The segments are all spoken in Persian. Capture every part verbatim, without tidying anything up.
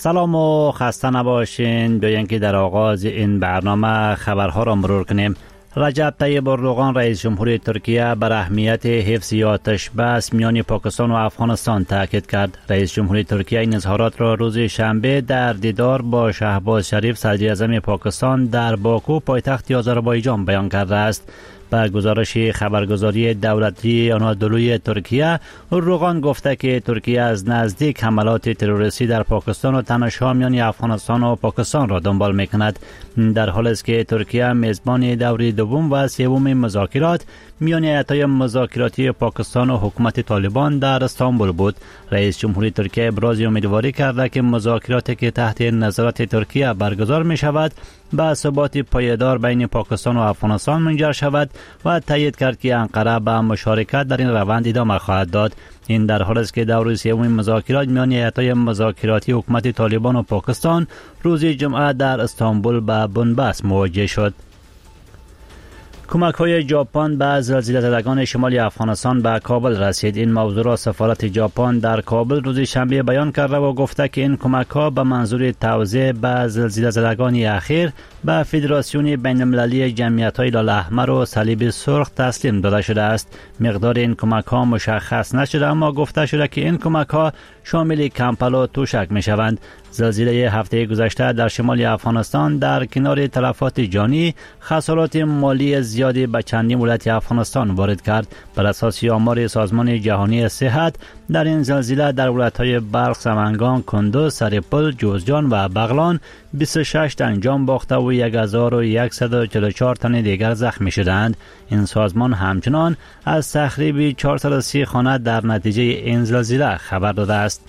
سلام و خسته نباشین. بیاین که در آغاز این برنامه خبرها را مرور کنیم. رجب طیب اردوغان رئیس جمهوری ترکیه بر اهمیت حفظ آتش بس میان پاکستان و افغانستان تاکید کرد. رئیس جمهوری ترکیه این اظهارات را روز شنبه در دیدار با شهباز شریف صدر اعظم پاکستان در باکو پایتخت آذربایجان بیان کرده است. با گزارش خبرگزاری دولتی آنادولوی ترکیه، اردوغان گفته که ترکیه از نزدیک حملات تروریستی در پاکستان و تنش‌ها میان افغانستان و پاکستان را دنبال می‌کند، در حالی است که ترکیه میزبان دوره دوم و سوم مذاکرات میان هیئت‌های مذاکراتی پاکستان و حکومت طالبان در استانبول بود. رئیس جمهوری ترکیه ابراز امیدواری کرده که مذاکراتی که تحت نظارت ترکیه برگزار می‌شود به ثبات پایدار بین پاکستان و افغانستان منجر شود و تایید کرد که انقره به مشارکت در این روند ادامه خواهد داد. این در حالی است که دور سوم مذاکرات میان هیئت‌های مذاکراتی حکومت طالبان و پاکستان روز جمعه در استانبول به بنبست مواجه شد. کمک‌های ژاپن به زلزله زدگان شمال افغانستان به کابل رسید. این موضوع را سفارت ژاپن در کابل روز شنبه بیان کرده و گفته که این کمک‌ها به منظور توزیع به زلزله زدگان اخیر به فدراسیون بین‌المللی جمعیت‌های هلال احمر و صلیب سرخ تسلیم داده شده است. مقدار این کمک‌ها مشخص نشده، اما گفته شده که این کمک‌ها شامل کمپل و توشک می‌شوند. زلزله هفته گذشته در شمال افغانستان در کنار تلفات جانی خسارات مالی زیادی به چندین ولایت افغانستان وارد کرد. بر اساس آمار سازمان جهانی صحت، در این زلزله در ولایت‌های بلخ، سمنگان، کندوز، سرپل، جوزجان و بغلان بیست و شش تن جان باخته و هزار و صد و چهل و چهار تن دیگر زخمی شدند. این سازمان همچنان از تخریب چهارصد و سی خانه در نتیجه این زلزله خبر داده است.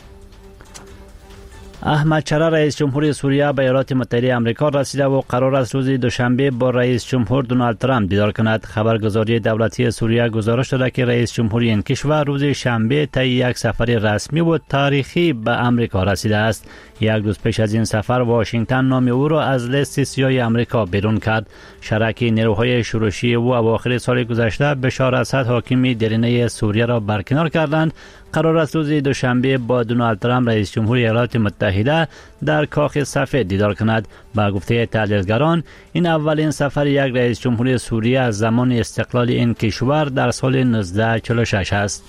احمد شرا رئیس جمهوری سوریه به ایالات متحده آمریکا رسیده و قرار است روز دوشنبه با رئیس جمهور دونالد ترامپ دیدار کند. خبرگزاری دولتی سوریه گزارش داده که رئیس جمهوری این کشور روز شنبه طی یک سفر رسمی و تاریخی به آمریکا رسیده است. یک روز پیش از این سفر واشنگتن نام او را از لیست سیاه آمریکا بیرون کرد. شرک نیروهای شورشی او اواخر سال گذشته بشار اسد حاکم درینه سوریه را برکنار کردند. قرار است روز دوشنبه با دونالد ترامپ رئیس جمهور ایالات متحده در کاخ سفید دیدار کند. با گفته تحلیلگران، این اولین سفر یک رئیس جمهور سوریه از زمان استقلال این کشور در سال نوزده چهل و شش است.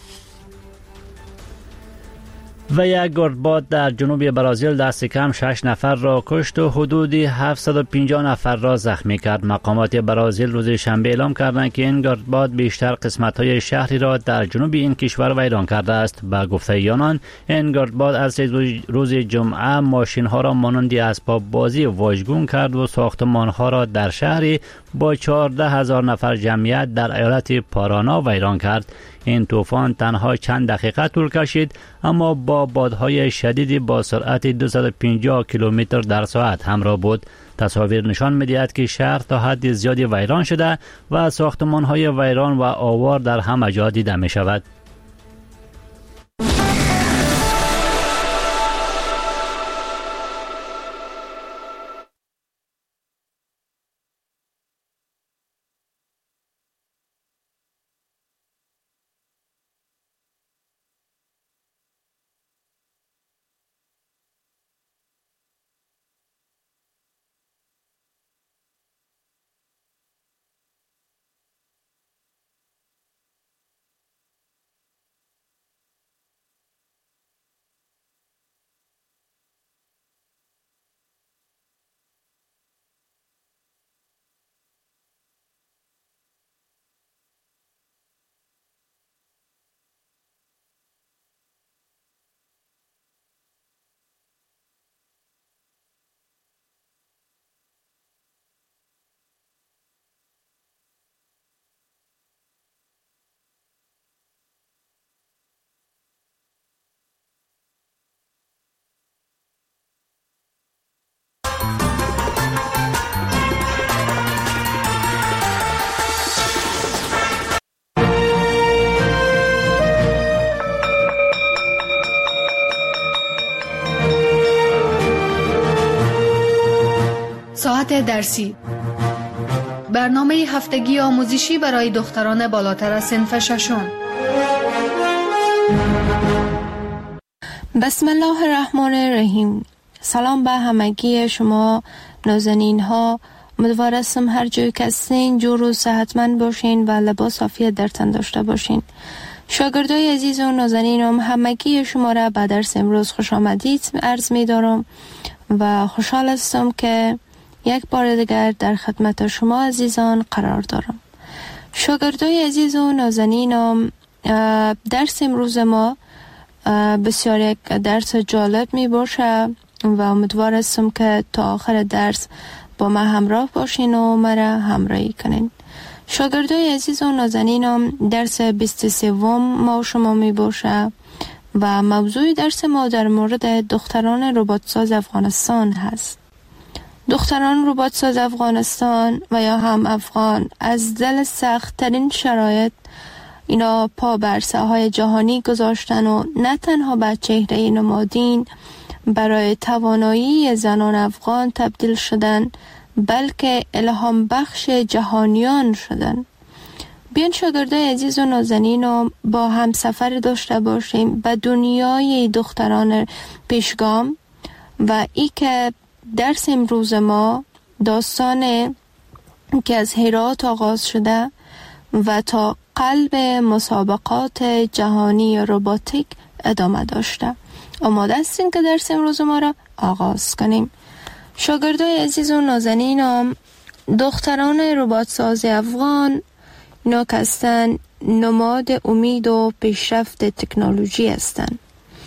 و یک گردباد در جنوب برزیل دست کم شش نفر را کشت و حدود هفتصد و پنجاه نفر را زخمی کرد. مقامات برزیل روز شنبه اعلام کردند که این گردباد بیشتر قسمت‌های شهری را در جنوب این کشور ویران کرده است. با گفته آنان، این گردباد از روز جمعه ماشین‌ها را مانند اسباب بازی واژگون کرد و ساختمان‌ها را در شهری با چهارده هزار نفر جمعیت در ایالت پارانا ویران کرد. این طوفان تنها چند دقیقه طول کشید، اما با بادهای شدیدی با سرعت دویست و پنجاه کیلومتر در ساعت همراه بود. تصاویر نشان می‌دهد که شهر تا حد زیادی ویران شده و ساختمان‌های ویران و آوار در همه جا دیده می‌شود. ساعت درسی، برنامه هفتگی آموزشی برای دختران بالاتر از صنف ششم. بسم الله الرحمن الرحیم. سلام به همگی شما نازنین ها. امیدوار هستم هر جای که هستین جور و صحتمند باشین و لباس عافیت در تن داشته باشین. شاگردای عزیز و نازنینم همگی شما را به درس امروز خوش آمدید عرض می دارم و خوشحال هستم که یک بار دیگر در خدمت شما عزیزان قرار دارم. شاگردای عزیز و نازنینم، درس امروز ما بسیار یک درس جالب می باشه و امیدوار هستم که تا آخر درس با ما همراه باشین و مرا همراهی کنین. شاگردای عزیز و نازنینم، درس بیست و سه ما شما می باشه و موضوع درس ما در مورد دختران رباتساز افغانستان هست. دختران رباتساز افغانستان و یا هم افغان از دل سخت ترین شرایط اینا پا بر ساحهای جهانی گذاشتن و نه تنها به چهره نمادین برای توانایی زنان افغان تبدیل شدن، بلکه الهام بخش جهانیان شدن. بیان شاگردای عزیز و نازنین با هم سفر داشته باشیم به دنیای دختران پیشگام و ای که درس امروز ما داستان که از هرات آغاز شده و تا قلب مسابقات جهانی روباتیک ادامه داشته. آماده هستین که درس امروز ما را آغاز کنیم. شاگردای عزیز و نازنینم، دختران رباتساز افغان اینا که هستن نماد امید و پیشرفت تکنولوژی هستند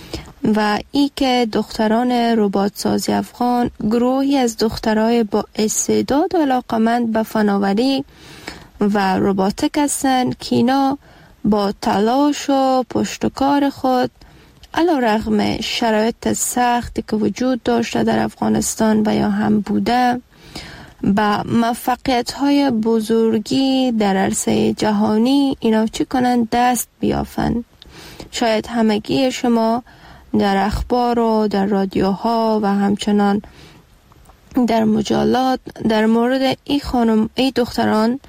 و ای که دختران رباتساز افغان گروهی از دخترای با استعداد و علاقمند به فناوری و روباتیک هستند که اینا با تلاش و پشتکار خود علی رغم شرایط سختی که وجود داشته در افغانستان و یا هم بوده با موفقیت های بزرگی در عرصه جهانی اینا چی کنند؟ دست بیافند. شاید همگی شما در اخبار و در رادیوها و همچنان در مجلات در مورد ای خانم ای دختران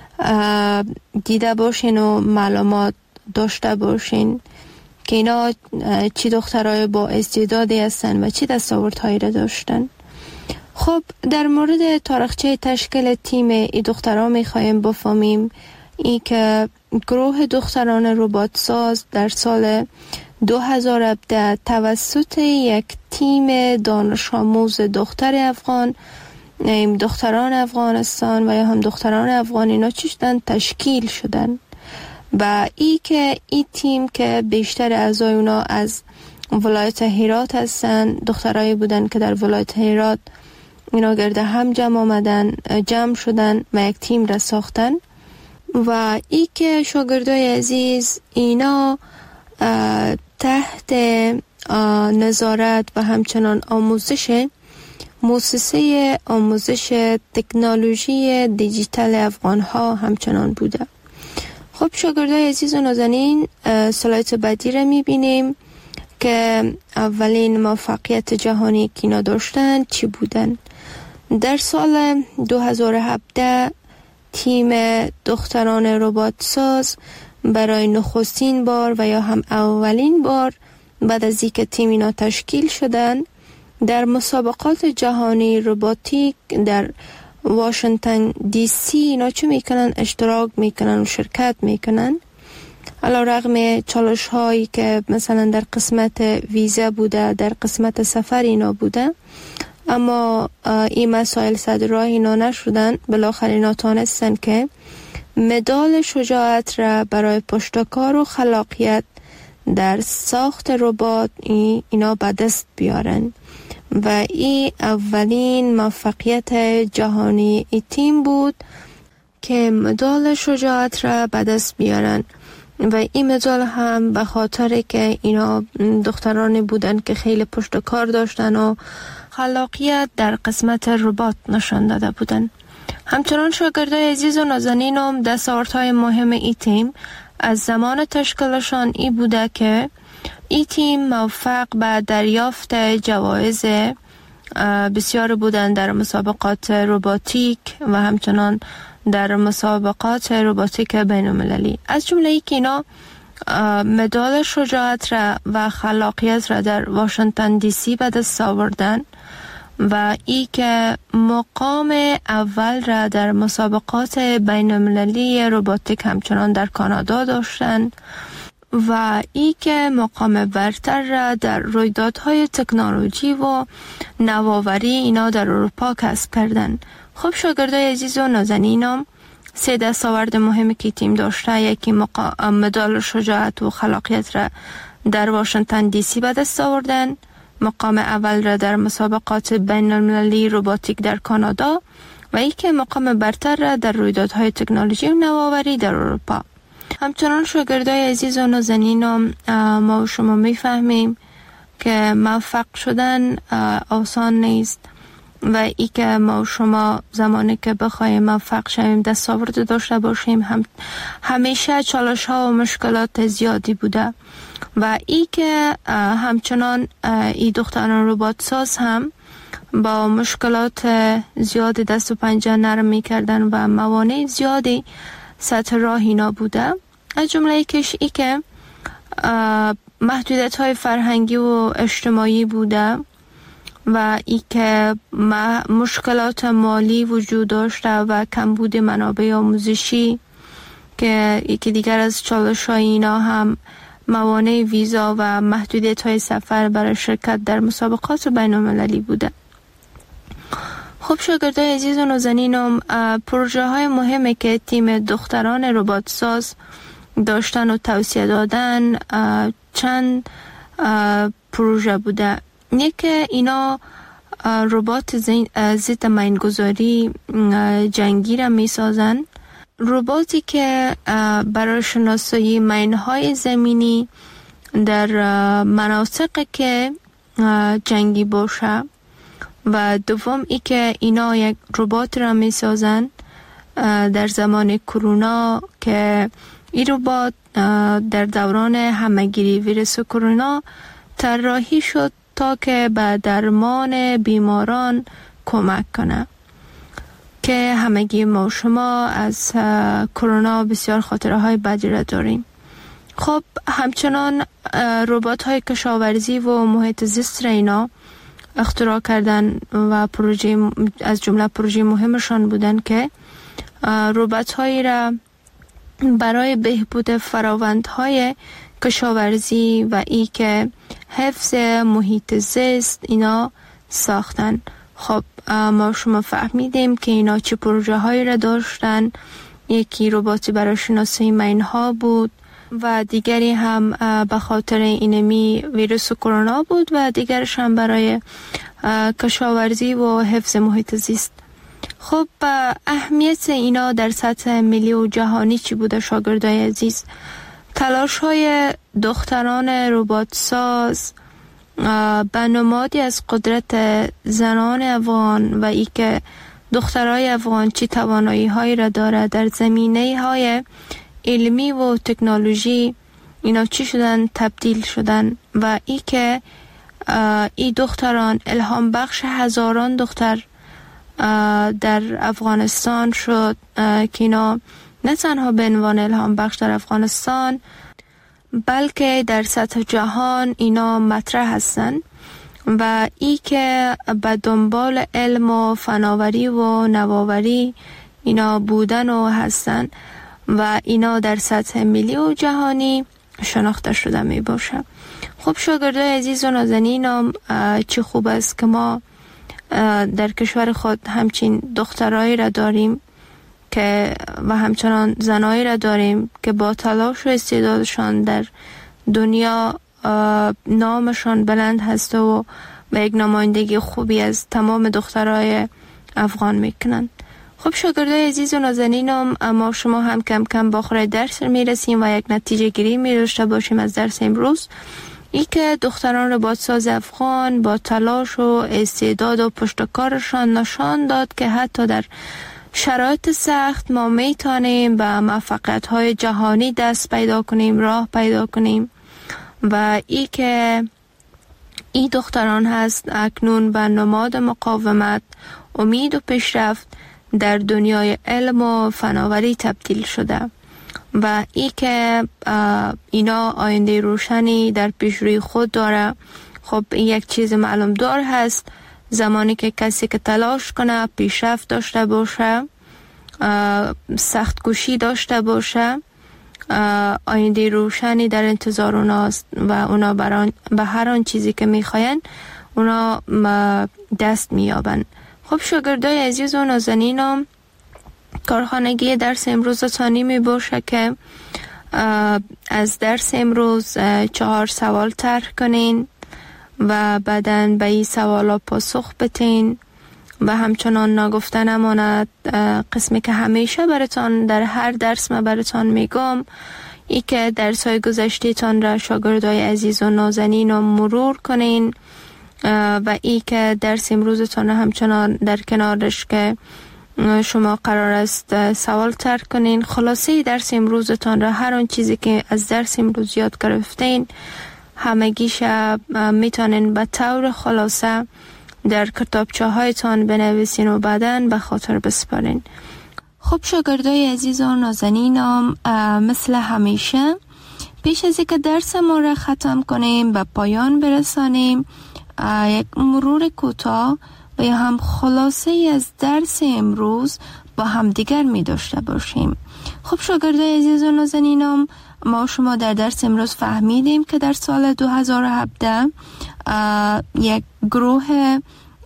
دیده باشین و معلومات داشته باشین که اینا چی دخترای با استعدادی هستن و چی دستاوردهایی را داشتن. خب در مورد تاریخچه تشکیل تیم ای دختران میخوایم بفهمیم. ای که گروه دختران رباتساز در سال دو هزار و هفده توسط یک تیم دانش آموز دختر افغان، دختران افغانستان و یا هم دختران افغان اینا چیشتن تشکیل شدن و ای که ای تیم که بیشتر اعضای اونا از ولایت هرات هستن، دخترایی بودن که در ولایت هرات اینا گرد هم جمع آمدن جمع شدن و یک تیم را ساختن و ای که شاگردای عزیز اینا تحت نظارت و همچنان آموزش مؤسسه آموزش تکنولوژی دیجیتال افغان ها همچنان بوده. خب شاگردای عزیز و نازنین، سلایت بعدی را میبینیم که اولین موفقیت جهانی که اینا داشتن چی بودن. در سال دو هزار و هفده تیم دختران رباتساز برای نخستین بار و یا هم اولین بار بعد از اینکه تیم اینا تشکیل شدن در مسابقات جهانی روباتیک در واشنگتن دی سی اینا چه میکنن؟ اشتراک میکنن و شرکت میکنن. علی رغم چالش هایی که مثلا در قسمت ویزا بوده، در قسمت سفر اینا بوده، اما این مسائل صد راه اینا نشدن. بالاخره اینا تانستن که مدال شجاعت را برای پشتکار و خلاقیت در ساخت ربات اینا به دست بیارن و این اولین موفقیت جهانی ای تیم بود که مدال شجاعت را به دست بیارن و این مدال هم به خاطر که اینا دخترانی بودن که خیلی پشت کار داشتن و خلاقیت در قسمت ربات نشان داده بودن. همچنان شاگردای عزیز و نازنینم دستاوردهای مهم ای تیم از زمان تشکیلشان ای بوده که ای تیم موفق به دریافت جوایز بسیار بودن در مسابقات روباتیک و همچنان در مسابقات روباتیک بین المللی، از جمله ای که اینا مدال شجاعت را و خلاقیت را در واشنگتن دی سی به دست آوردن و ای که مقام اول را در مسابقات بین المللی روباتیک همچنان در کانادا داشتند و ای که مقام برتر را در رویدادهای تکنولوژی و نوآوری اینا در اروپا کسب کردند. خب شاگردای عزیز و نازنینم، سه دستاورد مهمی که تیم داشته، یکی مقا... مدال شجاعت و خلاقیت را در واشنگتن دی سی به دست آوردن، مقام اول را در مسابقات بین المللی روباتیک در کانادا و یکی مقام برتر را در رویدادهای تکنولوژی و نوآوری در اروپا. همچنان شاگردای عزیز و نازنینم، ما و شما میفهمیم که موفق شدن آسان نیست و ای که ما و شما زمانی که بخوایم موفق شویم دستاورد داشته باشیم هم همیشه چالش ها و مشکلات زیادی بوده و ای که همچنان ای دختران ربات ساز هم با مشکلات زیادی دست و پنجه نرم می کردن و موانع زیادی سطح راه اینا بوده. از جمله یکیش ای که محدودیت های فرهنگی و اجتماعی بوده و ای که مشکلات مالی وجود داشته و کمبود منابع آموزشی که یکی دیگر از چالش های اینا هم موانع ویزا و محدودیت های سفر برای شرکت در مسابقات بین المللی بوده. خب شاگردای عزیز و نازنینم، پروژه های مهمی که تیم دختران ربات ساز داشتن و توصیه دادن چند پروژه بوده. یکی اینا ربات ضد میانگذاری جنگی را می سازن، رباتی که برای شناسایی مین‌های زمینی در مناطقی که جنگی باشه و دوم ای که اینا یک ربات را می سازن در زمان کرونا که این ربات در دوران همهگیری ویروس کرونا طراحی شد تا که به درمان بیماران کمک کنه که همگی ما و شما از کرونا بسیار خاطره های بدی را داریم. خب همچنان ربات های کشاورزی و محیط زیست را اینا اختراع کردن و پروژه از جمله پروژه مهمشان بودن که ربات هایی را برای بهبود فراوندهای کشاورزی و ای که حفظ محیط زیست اینا ساختن. خب ما شما فهمیدیم که اینا چه پروژه هایی را داشتن. یکی رباتی برای شناسایی مین‌ها بود و دیگری هم به خاطر اینمی ویروس کرونا بود و دیگرش هم برای کشاورزی و حفظ محیط زیست. خب اهمیت اینا در سطح ملی و جهانی چی بوده شاگردای عزیز؟ تلاش های دختران ربات ساز به نمادی از قدرت زنان افغان و ای که دخترای افغان چی توانایی هایی را داره در زمینه های علمی و تکنولوژی اینا چی شدن تبدیل شدن و ای که ای دختران الهام بخش هزاران دختر در افغانستان شد که اینا نه تنها به عنوان الهام بخش در افغانستان بلکه در سطح جهان اینا مطرح هستن و ای که به دنبال علم و فناوری و نوآوری اینا بودن و هستن و اینا در سطح ملی و جهانی شناخته شده می باشه. خب شاگردای عزیز و نازنینم، چه خوب است که ما در کشور خود همچین دخترایی را داریم که و همچنان زنایی را داریم که با تلاش و استعدادشان در دنیا نامشان بلند هست و و یک نمایندگی خوبی از تمام دخترای افغان میکنند. خب شاگردای عزیز و نازنینم، اما شما هم کم کم با آخر درس میرسیم و یک نتیجه گیری می‌داشته باشیم از درس امروز. ای که دختران ربات ساز افغان با تلاش و استعداد و پشتکارشان نشان داد که حتی در شرایط سخت ما میتونیم به موفقیت‌های جهانی دست پیدا کنیم، راه پیدا کنیم و ای که ای دختران هست اکنون به نماد مقاومت، امید و پیشرفت در دنیای علم و فناوری تبدیل شده و ای که اینا آینده روشنی در پیش روی خود داره. خب این یک چیز معلوم دار هست، زمانی که کسی که تلاش کنه، پیشرفت داشته باشه، سخت کوشی داشته باشه، آینده روشنی در انتظار اوناست و اونا بران به هر آن چیزی که میخواین اونا دست میابن. خب شاگردای عزیز و نازنینم، کارخانگی درس امروز تانی می باشه که از درس امروز چهار سوال طرح کنین و بعداً به این سوالا پاسخ بتین و همچنان نگفته نماند قسمی که همیشه براتان در هر درس ما براتان میگم، ای که درس های گذشته تان را شاگردای عزیز و نازنین رو مرور کنین و ای که درس امروزتان همچنان در کنارش که شما قرار است سوال طرح کنین. خلاصه درس امروزتان را، هر آن چیزی که از درس امروز یاد گرفتین همگیش میتونین به طور خلاصه در کتابچه هایتان بنویسین و بعداً به خاطر بسپارین. خب شاگردای عزیز و نازنینم، مثل همیشه پیش از اینکه درس ما را ختم کنیم به پایان برسانیم، یک مرور کوتاه و یا هم خلاصه ای از درس امروز با هم دیگر می داشته باشیم. خب شاگردای عزیز و نازنینم، ما شما در درس امروز فهمیدیم که در سال دو هزار و هفده یک گروه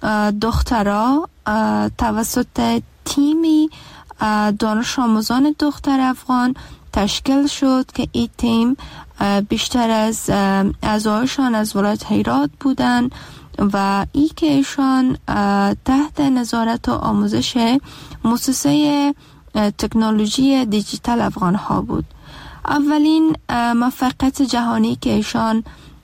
دخترها توسط تیمی دانش آموزان دختر افغان تشکیل شد که این تیم بیشتر از اعضایشان از ولایت هرات بودند و ای که ایشان تحت نظارت و آموزش مؤسسه تکنولوژی دیجیتال افغان ها بود. اولین موفقیت جهانی که ایشان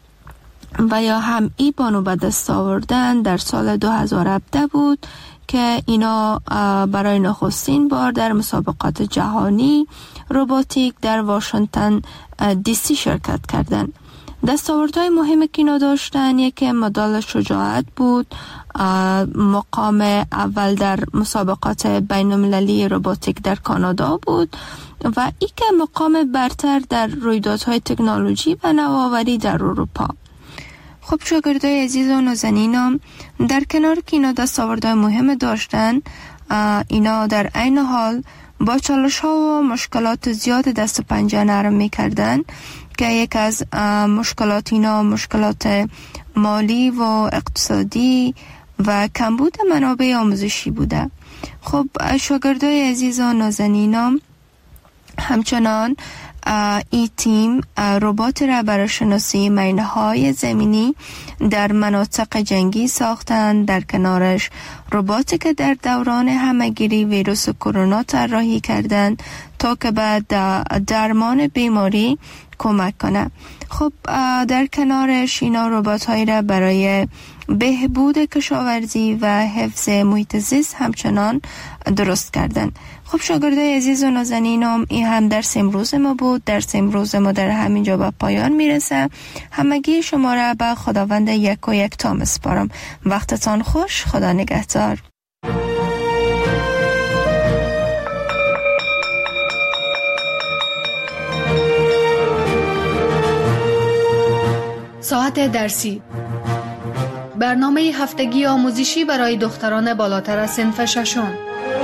و یا هم ای بانو به دست آوردن در سال دو هزار و هفده بود که اینا برای نخستین بار در مسابقات جهانی روباتیک در واشنگتن دی سی شرکت کردند. دستاوردهای مهمی که اینا داشتن، یکی مدال شجاعت بود، مقام اول در مسابقات بین المللی روباتیک در کانادا بود و ای که مقام برتر در رویدادهای تکنولوژی و نوآوری در اروپا. خب شاگردای عزیز و نازنینم، در کنار که اینا دستاوردهای مهم داشتن، اینا در عین حال با چالش ها و مشکلات زیاد دست و پنجه نرم میکردن که یک از مشکلات اینا مشکلات مالی و اقتصادی و کمبود منابع آموزشی بوده. خب شاگردای عزیز و نازنینم، همچنان ای تیم ربات را برای شناسی مینهای زمینی در مناطق جنگی ساختند. در کنارش رباتی که در دوران همهگیری ویروس کرونا طراحی کردند تا که بعد درمان بیماری کمک کنه. خب در کنارش اینا ربات هایی را برای بهبود کشاورزی و حفظ محیط زیست همچنان درست کردن. خب شاگردای عزیز و نازنینم، این هم درس امروز ما بود. درس امروز ما در همینجا به پایان میرسه. همگی شما را به خداوند یک و یک تا میسپارم. وقتتان خوش. خدا نگهدار. ساعت درسی، برنامه هفتگی آموزشی برای دختران بالاتر از صنف ششم.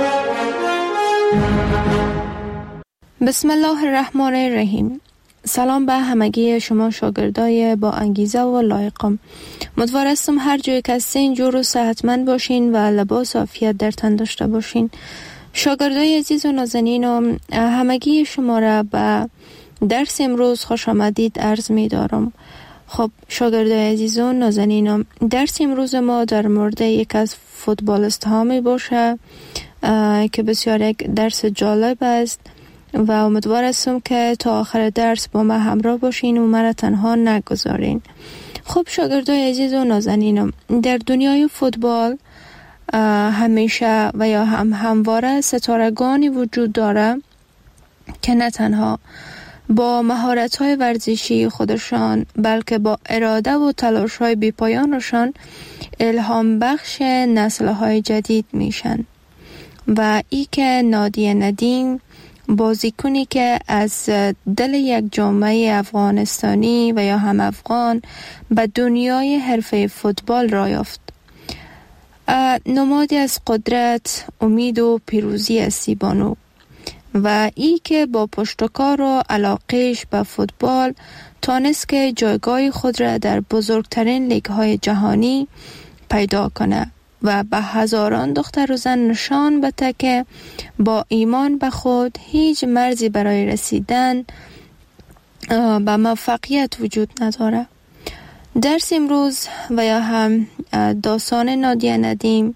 بسم الله الرحمن الرحیم. سلام به همگی شما شاگردای با انگیزه و لایقم. امیدوارم هر جای که هستین جور و صحتمند باشین و لباس عافیت در تن داشته باشین. شاگردای عزیز و نازنینم، همگی شما را به درس امروز خوش آمدید عرض می دارم. خب شاگردای عزیز و نازنینم، درس امروز ما در مورد یک از فوتبالیست ها می باشه که بسیار یک درس جالب است و امیدوار هستم که تا آخر درس با ما همراه باشین و مرا تنها نگذارین. خب شاگردای عزیز و نازنینم، در دنیای فوتبال همیشه و یا هم همواره ستارگانی وجود داره که نه تنها با مهارت‌های ورزشی خودشان بلکه با اراده و تلاش‌های بی‌پایانشان الهام بخش نسل‌های جدید میشن. و ای که نادیه ندیم، بازیکنی که از دل یک جامعه افغانستانی و یا هم افغان به دنیای حرفه فوتبال را یافت. نمادی از قدرت، امید و پیروزی است ای بانو و ای که با پشتکار و علاقهش به فوتبال تانست که جایگاه خود را در بزرگترین لیگ های جهانی پیدا کنه و به هزاران دختر و زن نشان بده که با ایمان به خود هیچ مرزی برای رسیدن به موفقیت وجود نداره. درس امروز و یا هم داستان نادیه ندیم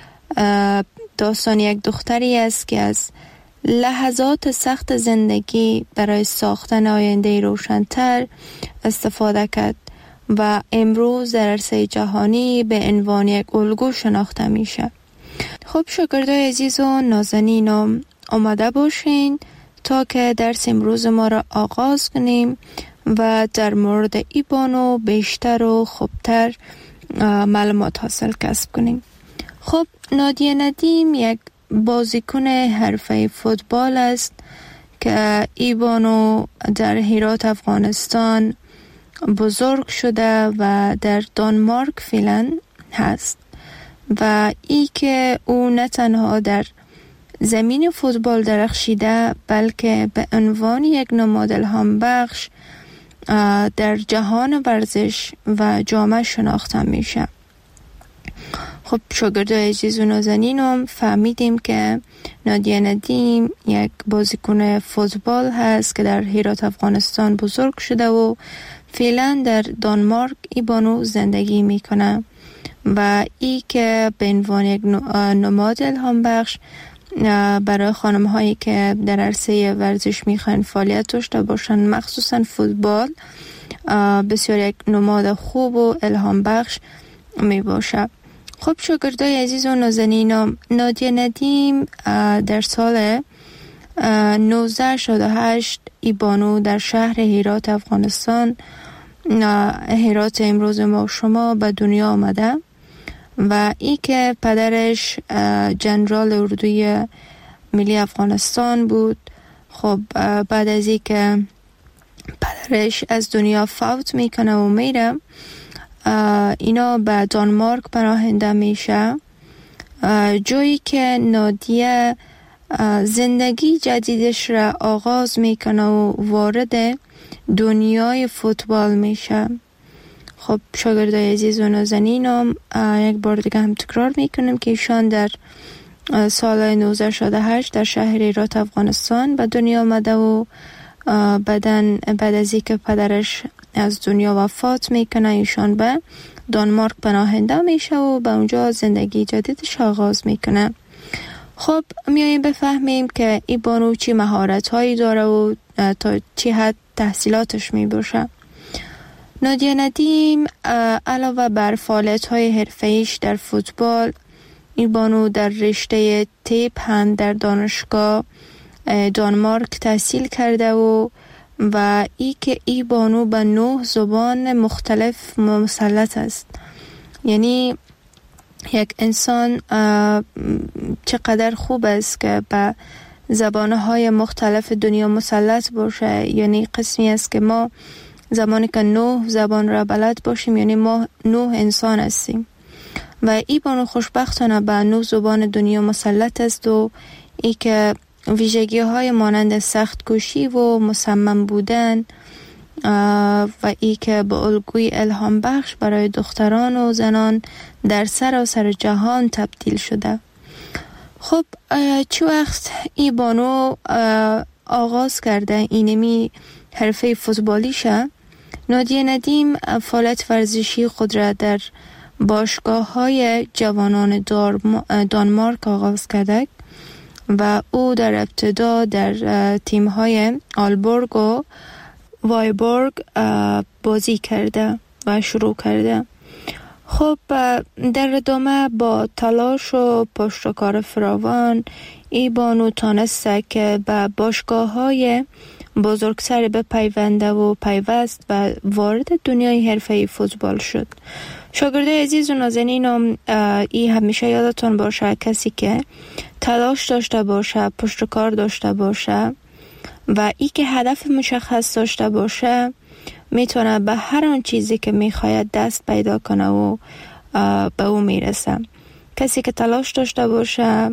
داستان یک دختری است که از لحظات سخت زندگی برای ساختن آینده روشن‌تر استفاده کرد و امروز در عرصه جهانی به عنوان یک الگو شناخته میشه. خب شاگردای عزیز و نازنینم آماده باشین تا که درس امروز ما را آغاز کنیم و در مورد ای بانو بیشتر و خوبتر معلومات حاصل کسب کنیم. خب نادیه ندیم یک بازیکن حرفه فوتبال است که ای بانو در هرات افغانستان بزرگ شده و در دانمارک فعلا هست و ای که او نه تنها در زمین فوتبال درخشیده بلکه به عنوان یک نماد الهام بخش در جهان ورزش و جامعه شناخته میشه. خب شاگردای عزیز و نازنینم فهمیدیم که نادیه ندیم یک بازیکن فوتبال هست که در هرات افغانستان بزرگ شده و فعلا در دانمارک ای بانو زندگی میکنه و ای که به عنوان یک نماد الهام بخش برای خانم هایی که در عرصه ورزش میخوان فعالیت داشته باشن مخصوصا فوتبال بسیار یک نماد خوب و الهام بخش می باشه. خب شاگردای عزیز و نازنینم نادیه ندیم در سال نوزده شصت و هشت ای بانو در شهر هرات افغانستان هرات امروز ما و شما به دنیا آمده و ای که پدرش جنرال اردوی ملی افغانستان بود. خب بعد از ای که پدرش از دنیا فوت میکنه و میره اینا به دانمارک پناهنده میشه جایی که نادیه زندگی جدیدش را آغاز میکنه و وارد دنیای فوتبال میشه. خب شاگردای عزیز و نازنینم یک بار دیگه هم تکرار میکنم که ایشان در سال نوزده شصت و هشت در شهر هرات افغانستان به دنیا آمده و بعدن بعد از اینکه پدرش از دنیا وفات میکنه ایشان به دانمارک پناهنده میشه و به اونجا زندگی جدیدش آغاز میکنه. خب میاییم بفهمیم که ای بانو چی مهارت هایی داره و تا چی حد تحصیلاتش میباشه. نادیه ندیم علاوه بر فعالیت های حرفه‌ایش در فوتبال ای بانو در رشته تیپ هم در دانشگاه دانمارک تحصیل کرده و و ای که ای بانو به نه زبان مختلف مسلط است. یعنی یک انسان چقدر خوب است که به زبانهای مختلف دنیا مسلط باشه. یعنی قسمی است که ما زمانی که نه زبان را بلد باشیم یعنی ما نه انسان هستیم و ای بانو خوشبختانه به نه زبان دنیا مسلط است و ای که ویژگی های مانند سخت کوشی و مصمم بودن و ای که به الگوی الهام بخش برای دختران و زنان در سراسر جهان تبدیل شده. خب چه وقت ای بانو آغاز کرده اینمی حرفه فوتبالیشه؟ نادیه ندیم فعالیت ورزشی خود را در باشگاه های جوانان دانمارک آغاز کرده و او در ابتدا در تیم های آلبورگ و وایبورگ بازی کرده و شروع کرده. خب در ادامه با تلاش و پشتکار فراوان ای بانو تانسته که به باشگاه های بزرگتر بپیونده و پیوست و وارد دنیای حرفه‌ای فوتبال شد. شاگردای عزیز و نازنینم ای همیشه یادتون باشه کسی که تلاش داشته باشه، پشتکار داشته باشه و ای که هدف مشخص داشته باشه میتونه به هر آن چیزی که میخواید دست پیدا کنه و به او میرسه. کسی که تلاش داشته باشه،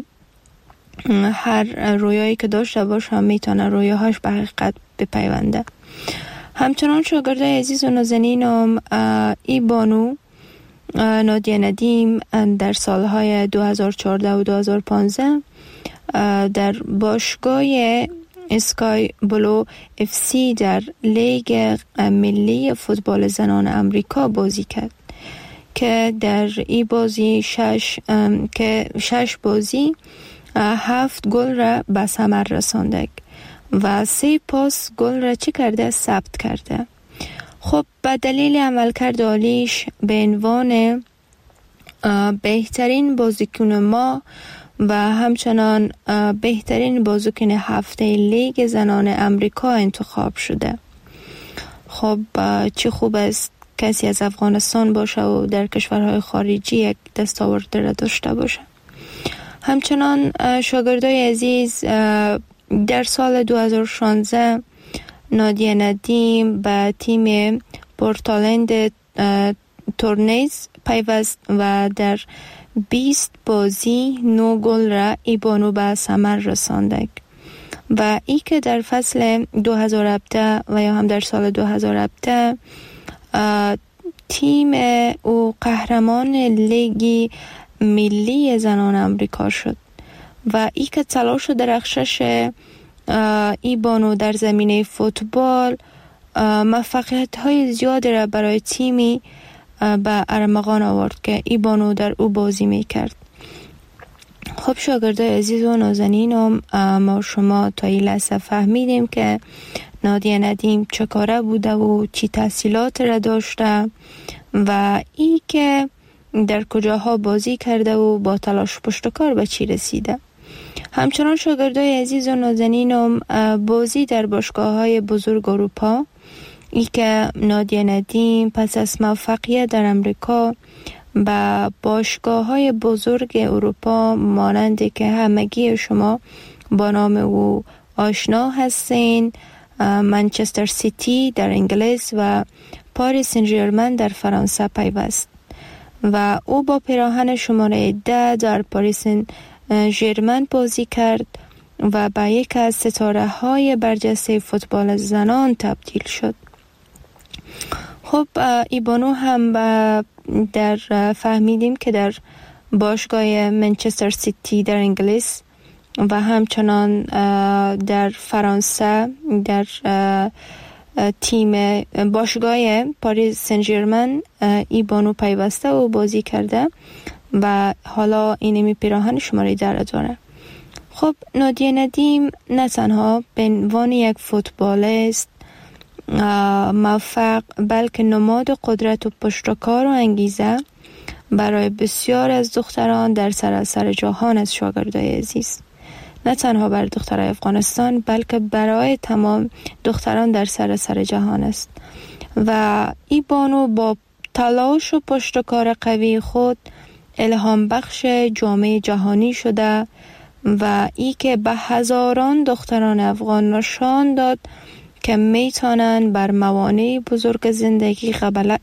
هر رویایی که داشته باشه میتونه رویاهاش به حقیقت بپیونده. همچنان شاگردای عزیز و نازنینم، ای بانو نادیه ندیم در سالهای دو هزار و چهارده و دو هزار و پانزده در باشگاه اسکای بلو اف سی در لیگ ملی فوتبال زنان امریکا بازی کرد که در این بازی شش که شش بازی هفت گل را به ثمر رسانده و سه پاس گل را چی کرده؟ ثبت کرده. خب به دلیل عملکرد عالیش به عنوان بهترین بازیکن ما و همچنان بهترین بازیکن هفته لیگ زنان امریکا انتخاب شده. خب چه خوب است کسی از افغانستان باشه و در کشورهای خارجی یک دستاورد را داشته باشه. همچنان شاگردای عزیز، در سال دو هزار و شانزده نادیه ندیم به تیم پورتلند تورنیز پیوست و در بیست بازی نو گل را ای بانو به ثمر رسانده و ای که در فصل دو هزار و هفده و یا هم در سال دو هزار و هفده تیم او قهرمان لیگ ملی زنان امریکا شد و ای که تلاش و درخشش ای بانو در زمینه فوتبال موفقیت های زیادی را برای تیمی به ارمغان آورد که ای بانو در او بازی می کرد. خب شاگردای عزیز و نازنینم، ما شما تا این لحظه فهمیدیم که نادیه ندیم چه کاره بوده و چی تحصیلات را داشته و ای که در کجاها بازی کرده و با تلاش پشتکار به چی رسیده. همچنان شاگردای عزیز و نازنینم، بازی در باشگاه‌های بزرگ اروپا، ای که نادیه ندیم پس از موفقیت در امریکا با باشگاه‌های بزرگ اروپا مانند که همگی شما با نام او آشنا هستین، منچستر سیتی در انگلیس و پاریس سن ژرمن در فرانسه پیوست و او با پیراهن شماره ده در پاریس سن ژرمن بازی کرد و به یک از ستاره های برجسته فوتبال زنان تبدیل شد. خب ای بانو هم در فهمیدیم که در باشگاه منچستر سیتی در انگلیس و همچنان در فرانسه در تیم باشگاه پاریس سن ژرمن ای بانو پیوسته و بازی کرده و حالا اینمی پیراهن شماره در داره. خب نادیه ندیم نه تنها به عنوان یک فوتبالیست موفق بلکه نماد قدرت و پشتکار و انگیزه برای بسیار از دختران در سراسر جهان از شاگردای عزیز، نه تنها برای دخترای افغانستان بلکه برای تمام دختران در سراسر جهان است و ای بانو با تلاش و پشتکار قوی خود الهام بخش جامعه جهانی شده و ای که به هزاران دختران افغان نشان داد که میتونن بر موانع بزرگ زندگی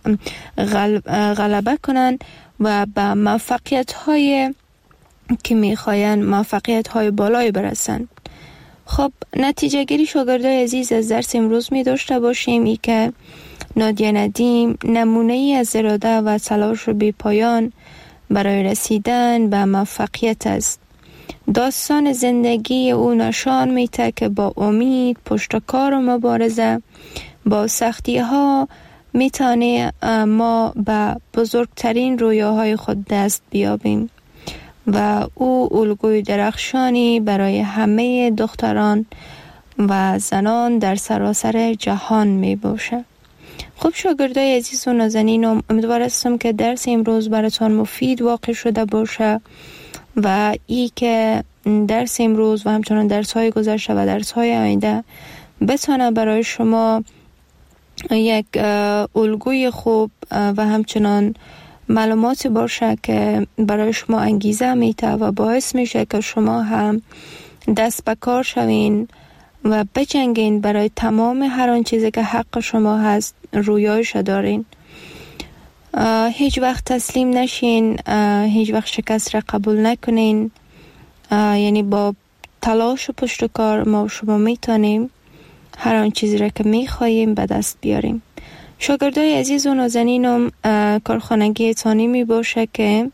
غلبه کنن و به موفقیت های که میخواین موفقیت های بالای برسن. خب نتیجه گیری شاگردای عزیز از درس امروز می داشته باشیم ای که نادیه ندیم نمونه ای از اراده و تلاش بی پایان برای رسیدن به موفقیت است. داستان زندگی او نشان میده که با امید، پشتکار و مبارزه با سختی ها میتونه ما به بزرگترین رویاهای خود دست بیابیم و او الگوی درخشانی برای همه دختران و زنان در سراسر جهان می باشه. خب شاگردای عزیز و نازنینم، امیدوار هستم که درس امروز براتون مفید واقع شده باشه و ای که درس امروز و همچنان درس های گذشته و درس های آینده بتونه برای شما یک الگوی خوب و همچنان معلوماتی باشه که برای شما انگیزه میده و باعث میشه که شما هم دست به کار شوین و بجنگین برای تمام هر آن چیزی که حق شما هست رویایش دارین. هیچ وقت تسلیم نشین، هیچ وقت شکست را قبول نکنین. یعنی با تلاش و پشت و کار ما و شما میتونیم هر آن چیزی را که میخواییم به دست بیاریم. شاگردای عزیز و نازنینم، کارخانگی تانی می باشه که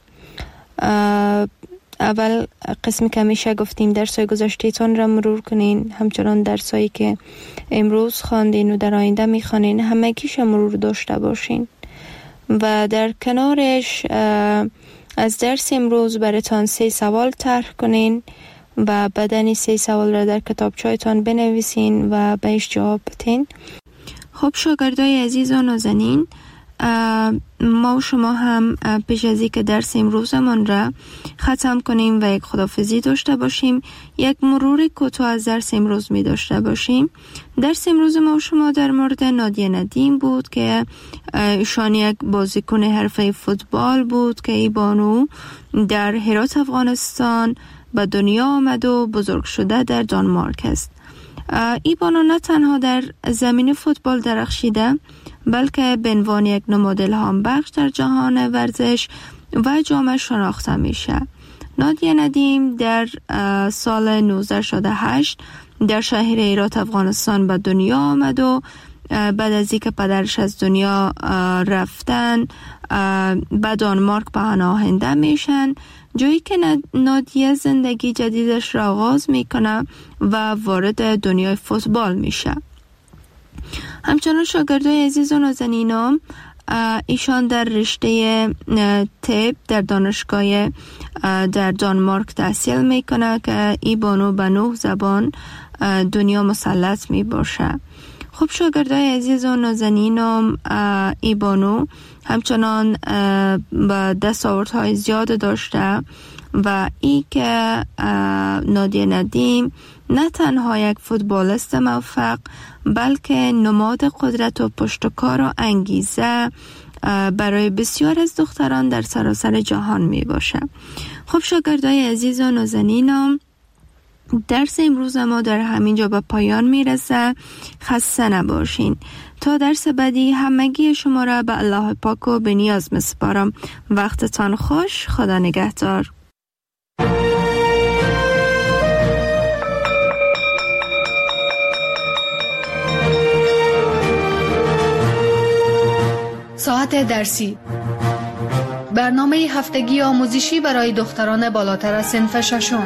اول قسمی که همیشه گفتیم درسای گذشته تان را مرور کنین، همچنان درسایی که امروز خواندین و در آینده میخوانین همگیش مرور داشته باشین و در کنارش از درس امروز براتان سه سوال طرح کنین و بعدن سه سوال را در کتابچه‌تان بنویسین و بهش جواب بدین. خب شاگردای عزیز و نازنین، ما و شما هم پیش از اینکه درس امروزمان را ختم کنیم و یک خداحافظی داشته باشیم، یک مرور کوتاه از درس امروز می داشته باشیم. درس امروز ما و شما در مورد نادیه ندیم بود که ایشان یک بازیکن حرفه فوتبال بود که ای بانو در هرات افغانستان به دنیا آمد و بزرگ شده در دانمارک است. ای بانو نه تنها در زمین فوتبال درخشیده بلکه به عنوان یک نماد الهام بخش در جهان ورزش و جامعه شناخته میشه. نادیه ندیم در سال نوزده و هشت در شهر هرات افغانستان به دنیا آمد و بعد از اینکه پدرش از دنیا رفتن به دانمارک پناهنده میشن، جایی که نادیه زندگی جدیدش را آغاز میکنه و وارد دنیای فوتبال میشه. همچنان شاگردای عزیز و نازنینم، ایشان در رشته طب در دانشگاه در دانمارک تحصیل میکنه که ای بانو به نه زبان دنیا مسلط می باشه. خب شاگردای عزیز و نازنینم، ای بانو همچنان با دستاوردهای زیاد داشته و ای که نادیه ندیم نه تنها یک فوتبالیست موفق بلکه نماد قدرت و پشتکار و انگیزه برای بسیار از دختران در سراسر جهان می باشه. خب شاگردای عزیز و نازنینم، درس امروز ما در همینجا به پایان می رسه. خسته نباشین. تا درس بعدی همگی شما را به الله پاک و به نیاز مسپارم. وقتتان خوش. خدا نگهدار. ساعت درسی، برنامه هفتگی آموزشی برای دختران بالاتر از صنف ششم.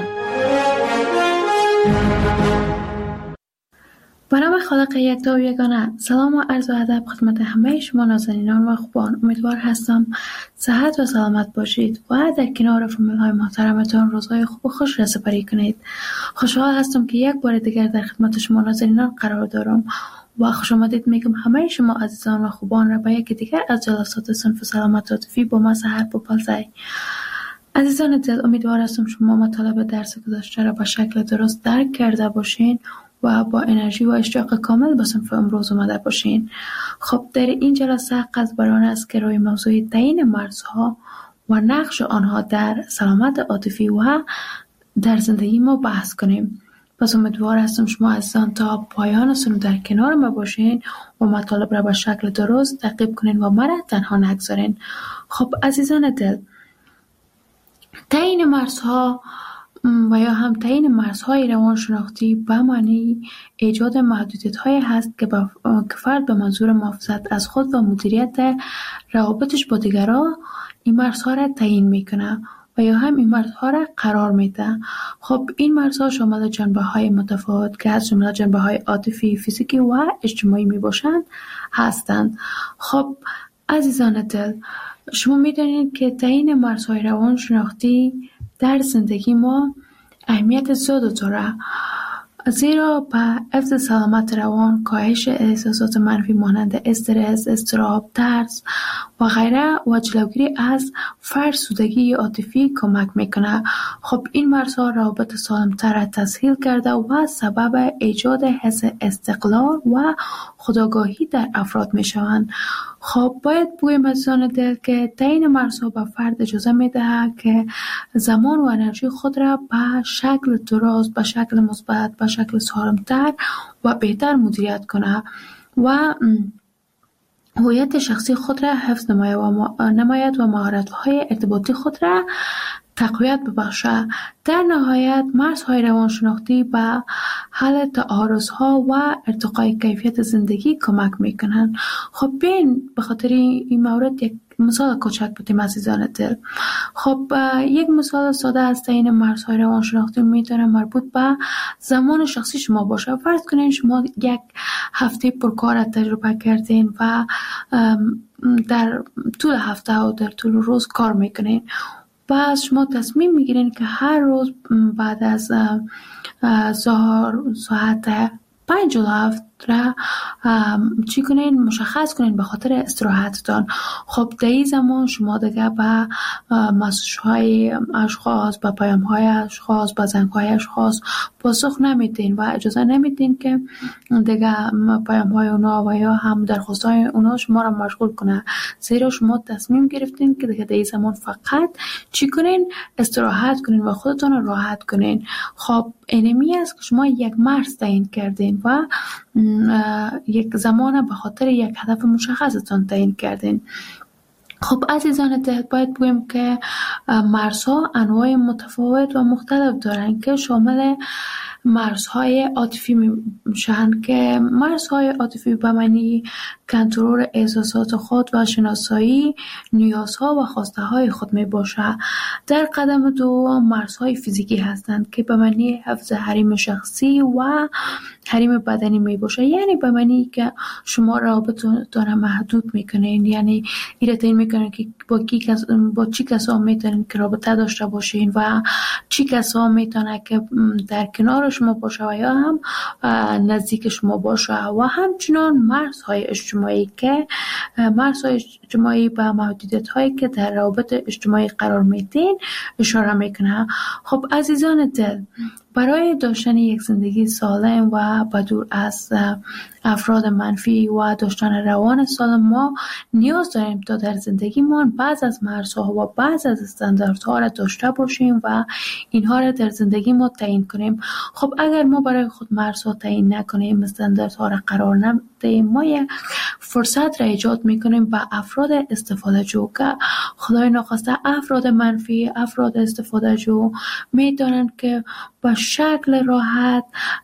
به نام خالق یکتا و یگانه، سلام و عرض و ادب خدمت همه شما نازنینان و خوبان. امیدوار هستم صحت و سلامت باشید و در کنار فامیل های محترمتان روزهای خوب و خوش را سپری کنید. خوشحال هستم که یک بار دیگر در خدمت شما نازنینان قرار دارم و خوش آمدید میگم همه شما عزیزان و خوبان را به یک دیگر از جلسات صنف سلامت عاطفی با ما سحر پوپلزی. عزیزان دل، امیدوار هستم شما مطالب درس گذشته را به شکل درست درک کرده باشین و با انرژی و اشتیاق کامل به صنف امروز اومده باشین. خب در این جلسه قصد بر آن است که روی موضوع تعیین مرزها و نقش آنها در سلامت عاطفی و در زندگی ما بحث کنیم. پس امیدوار هستم شما عزیزان تا پایان سنو در کنار ما باشین و مطالب را به شکل درست تعقیب کنین و مرا تنها نگذارین. خب عزیزان دل، تعیین مرزها و یا هم تعیین مرزهای روانشناختی به معنی ایجاد محدودیت‌هایی هست که, با... که فرد به منظور محافظت از خود و مدیریت روابطش با دیگران این مرزها را تعیین میکنه و یا هم این مرزها را قرار میده. خب این مرزها شامل جنبه‌های متفاوت که از جمله جنبه‌های عاطفی، فیزیکی و اجتماعی میباشند هستند. خب عزیزان دل، شما میدونید که تعیین مرزهای روانشناختی در زندگی ما اهمیت زیاد داره، زیرا به حفظ سلامت روان، کاهش احساسات منفی مانند استرس، اضطراب، ترس و غیره و جلوگیری از فرسودگی عاطفی کمک میکنه. خب این مرزها روابط سالم‌تر را تسهیل کرده و سبب ایجاد حس استقلال و خودآگاهی در افراد میشوند. خب باید بگویم عزیزان دل که تعیین مرزها به فرد اجازه میدهد که زمان و انرژی خود را به شکل درست، به شکل مثبت، به شکل سالم‌تر و بهتر مدیریت کنه و هویت شخصی خود را حفظ نماید و نماید و مهارت‌های ارتباطی خود را تقویت ببخشد. در نهایت مرزهای روانشناختی به حل تعارض‌ها و ارتقای کیفیت زندگی کمک می‌کنند. خب بیاین به خاطر این مورد یک مثال کوچک بودیم عزیزان دل. خب یک مثال ساده از تعیین مرزهای روانشناختی میتونه مربوط به زمان شخصی شما باشه. فرض کنین شما یک هفته پرکار تجربه کردین و در طول هفته و در طول روز کار میکنین. بعد شما تصمیم میگیرین که هر روز بعد از ظهر ساعت پنج و هفت را چی کنین؟ مشخص کنین به خاطر استراحتتان. خب در این زمان شما دیگه به مسیج های اشخاص، به پیام های اشخاص، به زنگ های اشخاص پاسخ نمیدین و اجازه نمیدین که دیگه پیام های اونا و یا هم درخواست های اونا شما را مشغول کنه، زیرا شما تصمیم گرفتین که دیگه در این زمان فقط چی کنین؟ استراحت کنین و خودتون راحت کنین. خب اینمی است که شما یک مرز تعیین کردین و یک زمان به خاطر یک هدف مشخصتان تعیین کردین. خب عزیزان دل، باید بگویم که مرزها انواع متفاوت و مختلف دارن که شامل مرزهای عاطفی میشن که مرزهای عاطفی به معنی کنترل احساسات خود و شناسایی نیازها و خواسته های خود می باشه. در قدم دوم مرزهای فیزیکی هستند که به معنی حفظ حریم شخصی و حریم بدنی می باشه، یعنی به معنی که شما رابطتون محدود میکنین، یعنی ایرتین میکنین که با کی کس با چی کسا میتونین که رابطه داشته باشین و چی کسا میتونه که در کنار شما باشه و یا هم نزدیک شما باشه. و همچنان مرزهای اجتماعی که مرزهای اجتماعی به محدودیت هایی که در روابط اجتماعی قرار میدین اشاره میکنه. خب عزیزان دل، برای داشتن یک زندگی سالم و بدور از افراد منفی و داشتن روان سالم ما نیاز داریم تا در زندگیمان بعض از مرزها و بعض از استانداردها را داشته باشیم و اینها را در زندگی ما تعیین کنیم. خب اگر ما برای خود مرزها تعیین نکنیم، استانداردها را قرار ندهیم، ما یک فرصت را ایجاد میکنیم به افراد استفاده جو که خدای ناخواسته افراد منفی، افراد استفاده جو میدانند که به شکل راحت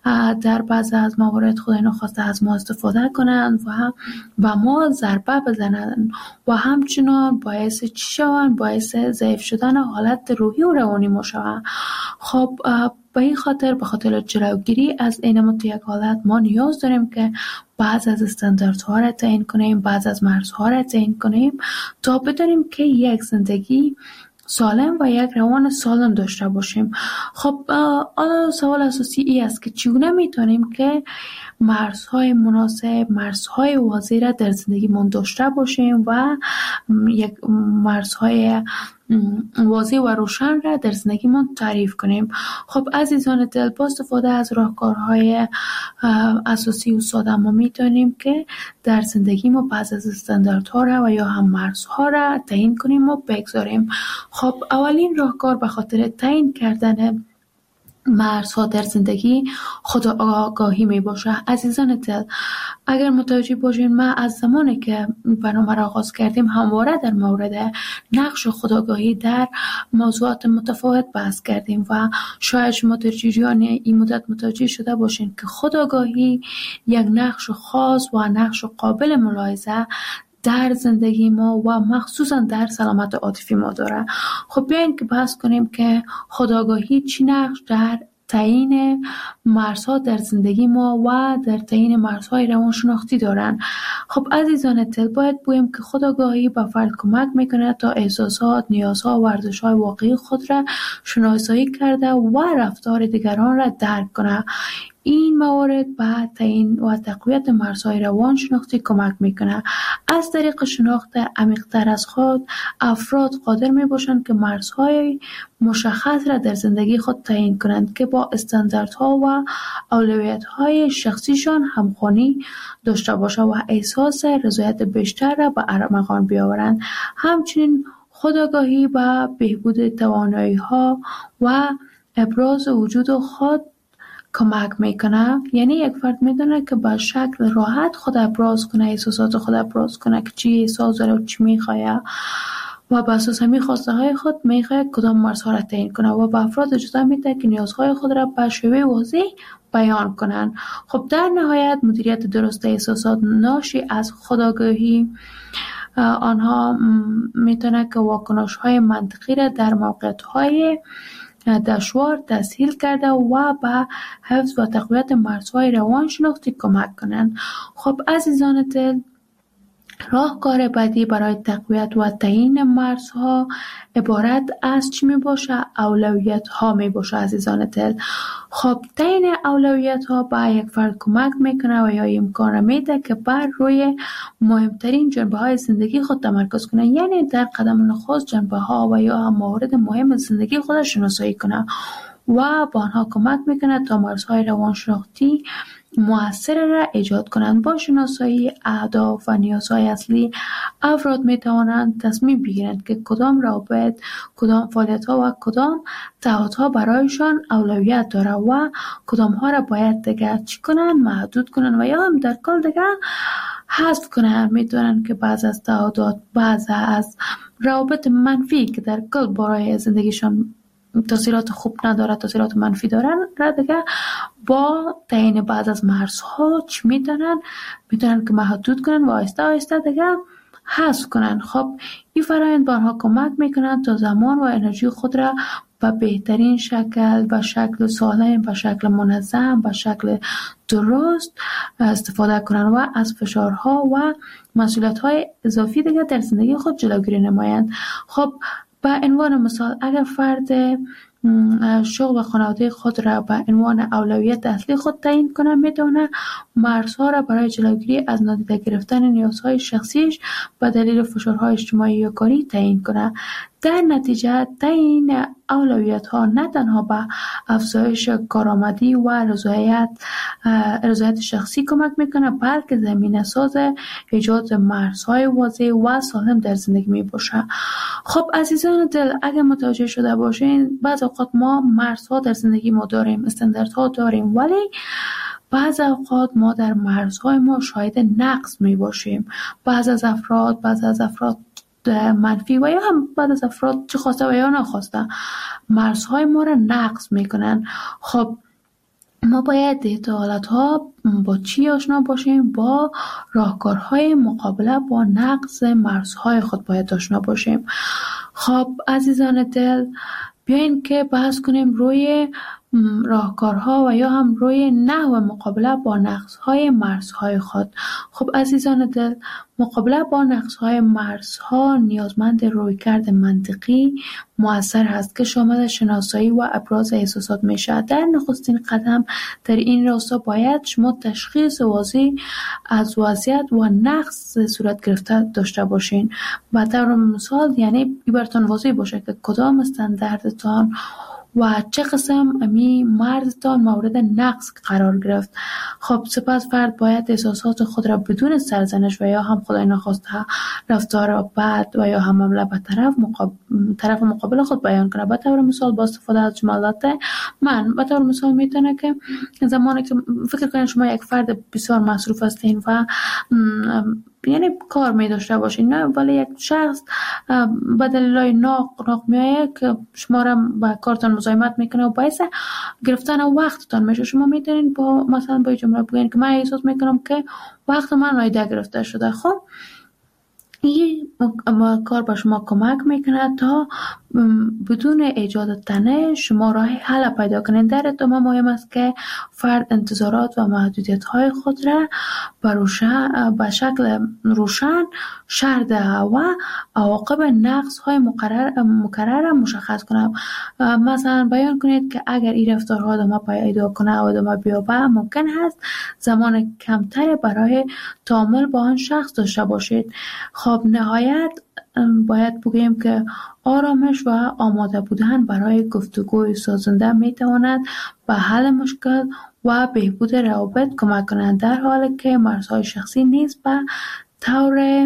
در بعض از موارد خدای ناخواسته از ما استفاده کنند و به ما ضربه بزنند و همچنان باعث چی شوند؟ باعث ضعیف شدن حالت روحی و روانی ما شوند. خب به این خاطر به خاطر جلوگیری از این مت یک حالت ما نیاز داریم که بعض از استانداردها را تعیین کنیم، بعض از مرزها را تعیین کنیم تا بدانیم که یک زندگی سالم و یک روان سالم داشته باشیم. خب حالا سوال اساسی این است که چگونه میتونیم که مرزهای مناسب، مرزهای واضح را در زندگی من داشته باشیم و یک مرزهای واضح و روشن را در زندگی من تعریف کنیم. خب عزیزان دل، با استفاده از راهکارهای اساسی و ساده ما میتونیم که در زندگی ما بعض از استانداردها را و یا هم مرزها را تعیین کنیم و بگذاریم. خب اولین راهکار به خاطر تعیین کردن مرزها در زندگی خود آگاهی می باشه. عزیزان دل، اگر متوجه باشین ما از زمانی که برنامه را آغاز کردیم همواره در مورد نقش خودآگاهی در موضوعات متفاوت بحث کردیم و شاید شما در جریان این مدت متوجه شده باشین که خودآگاهی یک نقش خاص و نقش قابل ملاحظه در زندگی ما و مخصوصا در سلامت عاطفی ما داره. خب بیاین که بحث کنیم که خودآگاهی چی نقش در تعیین مرزها در زندگی ما و در تعیین مرزهای روانشناختی دارن. خب عزیزان دل، باید بگویم که خودآگاهی به فرد کمک میکنه تا احساسات، نیازها و ارزش‌های واقعی خود را شناسایی کرده و رفتار دیگران را درک کنه. این موارد به تعیین و تقویت مرزهای روانشناختی کمک میکنه. از طریق شناخت عمیق‌تر از خود، افراد قادر میباشند که مرزهای مشخص را در زندگی خود تعیین کنند که با استانداردها و اولویت‌های شخصیشان همخوانی داشته باشه و احساس رضایت بیشتر را به ارمغان بیاورند. همچنین خودآگاهی به بهبود توانایی‌ها و ابراز وجود خود کمک میکنه. یعنی یک فرد میدونه که با شکل راحت خود ابراز کنه، احساسات خود ابراز کنه که چی احساس داره و چی میخواه و بر اساس همین خواسته های خود میخواد کدام مرزها را تعیین کنه و به افراد اجازه میده که نیازهای خود را به شیوه واضح بیان کنند. خب در نهایت مدیریت درست احساسات ناشی از خودآگاهی آنها میتونه که واکنش های منطقی را در موقعیت های دشوار تسهیل کرده و به حفظ و تقویت مرزهای روانشناختی کمک کنند. خب عزیزان دل، راهکار بعدی برای تقویت و تعیین مرزها عبارت از چی می باشه؟ اولویت ها می باشه عزیزان دل. خب تعیین اولویت ها به یک فرد کمک میکنه و یا امکان میده که بر روی مهمترین جنبه های زندگی خود تمرکز کنه، یعنی در قدم نخست جنبه ها و یا موارد مهم زندگی خود شناسایی کنه و با آنها کمک میکنه تا مرزهای روانشناختی مؤثر را ایجاد کنند. با شناسایی اهداف و نیازهای اصلی افراد می توانند تصمیم بگیرند که کدام روابط، کدام فعالیت ها و کدام تعهد ها برایشان اولویت داره و کدام ها را باید دیگر چی کنند، محدود کنند و یا هم در کل دیگر حذف کنند. می دونند که بعض از تعهدات، بعض از روابط منفی که در کل برای زندگیشان تاثیرات خوب نداره، تاثیرات منفی دارن را دیگه با تعیین بعض از مرزها چی میتونن میتونن که محدود کنن و آهسته آهسته دیگه حذف کنن. خب این فرآیند به آنها کمک میکنن تا زمان و انرژی خود را به بهترین شکل، به شکل سالم، به شکل منظم، به شکل درست استفاده کنن و از فشارها و مسئولیت‌های اضافی دیگه در زندگی خود جلوگیری نمایند. خب به عنوان مثال اگر فرد شغل و خانواده خود را به عنوان اولویت اصلی خود تعیین کنه، میتونه مرزها را برای جلوگیری از نادیده گرفتن نیازهای شخصیش به دلیل فشارهای اجتماعی یا کاری تعیین کنه. در نتیجه تعیین اولویت ها نه تنها به افزایش کارآمدی و رضایت رضایت شخصی کمک میکنه، بلکه زمینه ساز ایجاد مرزهای واضح و سالم در زندگی می باشه. خب عزیزان دل، اگر متوجه شده باشین بعض اوقات ما مرزها در زندگی ما داریم، استانداردها داریم، ولی بعض اوقات ما در مرزهای ما شاهد نقص می باشیم. بعض از افراد بعض از افراد منفی و یا هم بعد از افراد چه خواسته و یا نخواسته مرزهای ما را نقض میکنن. خب ما باید دیتا حالتها با چی آشنا باشیم؟ با راهکارهای مقابله با نقض مرزهای خود باید آشنا باشیم. خب عزیزان دل، بیاین که بحث کنیم روی راهکارها و یا هم روی نحو مقابله با نقصهای مرزهای خود. خب عزیزان دل، مقابله با نقصهای مرزها نیازمند رویکرد منطقی مؤثر هست که شامل شناسایی و ابراز احساسات میشه. در نخستین قدم در این راستا باید شما تشخیص واضح از وضعیت و نقص صورت گرفته داشته باشین. به طور مثال یعنی براتون واضح باشه که کدام استانداردتان و چه قسم امی مرزتان مورد نقص قرار گرفت. خب سپس فرد باید احساسات خود را بدون سرزنش و یا هم خدای نخواسته رفتار بد و یا هم حمله به طرف مقابل طرف مقابل خود بیان کنه. به طور مثال با استفاده از جملات من، به طور مثال میتونه که زمانی که فکر کنید شما یک فرد بسیار مصروف هستین و یعنی کار می داشته باشین، نه ولی یک شخص به دلیل ناق ناق میایه که شما را با کارتان مزاحمت میکنه و باعث گرفتن وقتتان میشه. شما میتونین با مثلا با جمله بگین که من احساس میکنم که وقت من نادیده گرفته شده. خب این کار با شما کمک میکنه تا بدون ایجاد تنش شما راه حل پیدا کنید. در ادامه مهم است که فرد انتظارات و محدودیت های خود را به شکل روشن شرح دهد و عواقب نقص های مقرر مکرر مشخص کنه. مثلا بیان کنید که اگر این رفتارها ادامه پیدا کنه و ادامه بیابه ممکن است زمان کمتری برای تعامل با آن شخص داشته باشید. خب نهایت باید بگوییم که آرامش و آماده بودن برای گفتگوی سازنده می تواند به حل مشکل و بهبود روابط کمک کنند، در حالی که مرزهای شخصی نیز به طور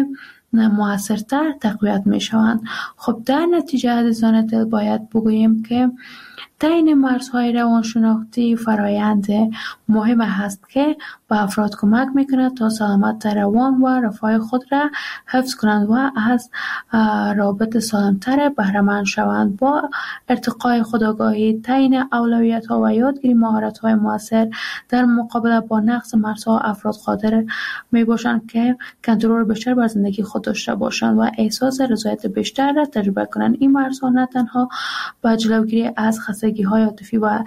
موثرتر تقویت می شوند. خب در نتیجه عزیزان دل باید بگوییم که تعیین مرزهای روانشناختی فرایند مهم هست که به افراد کمک میکند تا سلامت روان و رفاه خود را حفظ کنند و از رابط سالمتر بهره مند شوند. با ارتقای خودآگاهی، تعیین اولویت‌ها و یادگیری مهارت‌های مؤثر در مقابله با نقص مرزها، افراد قادر میباشند که کنترل بیشتر بر زندگی خود داشته باشند و احساس رضایت بیشتر را تجربه کنند. این مرزها نه تنها به جلوگیری از خستگی‌های عاطفی و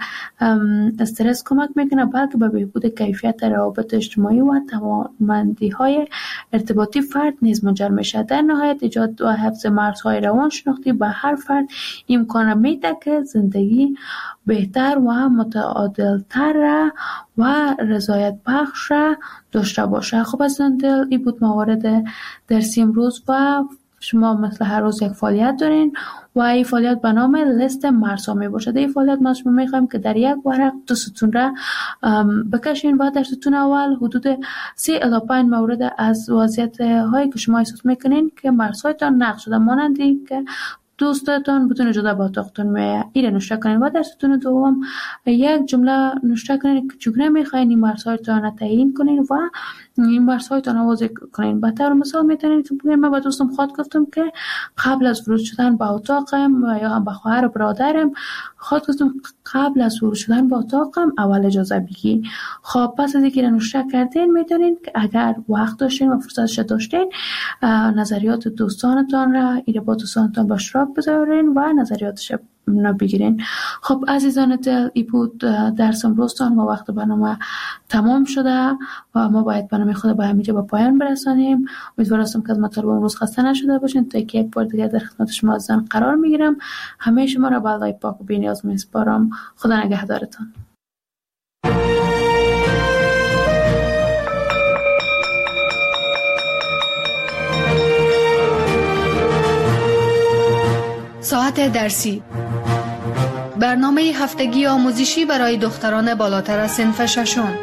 استرس کمک میکنه، بلکه به بهبود کیفیت روابط اجتماعی و توانمندی‌های ارتباطی فرد نیز منجر میشه. در نهایت، ایجاد و حفظ مرزهای روانشناختی به هر فرد امکان میده که زندگی بهتر و متعادل‌تر و رضایت بخش را داشته باشه. خب از دل این بود موارد درسی امروز و شما مثل هر روز یک فعالیت دارین و این فعالیت به نام لیست مرزها می باشه. این فعالیت ما شما میخوایم که در یک ورق دو ستون را بکشین و در ستون اول حدود سه الی پنج مورد از وضعیت هایی که شما احساس میکنین که مرزهایتان نقض شده، مانندی که دوستتان بدون اجازه با اتاقتون میایه، این نوشته کنین و در ستون دوم یک جمله نوشته کنین که چگونه میخواین این مرزهایتان را تعیین کنین و این مرزهایتان را واضح کنین. به طور مثال میتونین که بگین من با دوستم خود گفتم که قبل از ورود شدن به اتاقم و یا با خواهر و برادرم خود گفتم قبل از ورود شدن به اتاقم اول اجازه بگی. خب پس از اینکه نوشته کردین میتونین که اگر وقت داشتین و فرصتش داشتین نظریات دوستانتان را ایره با دوستانتان به اشتراک بذارین و نظریاتش بگیرین. خب عزیزان دل، ای بود درس امروزتان و وقت برنامه تمام شده و ما باید برنامه خود با همینجا به پایان برسانیم. امیدوارم که از مطالب امروز خسته نشده باشین. تا که یک بار دیگر در خدمت شما عزیزان قرار میگیرم. همه شما را به الله پاک و بی‌نیاز میسپارم. خدا نگهدارتان. ساعت درسی، برنامه هفتگی آموزشی برای دختران بالاتر از صنف ششم.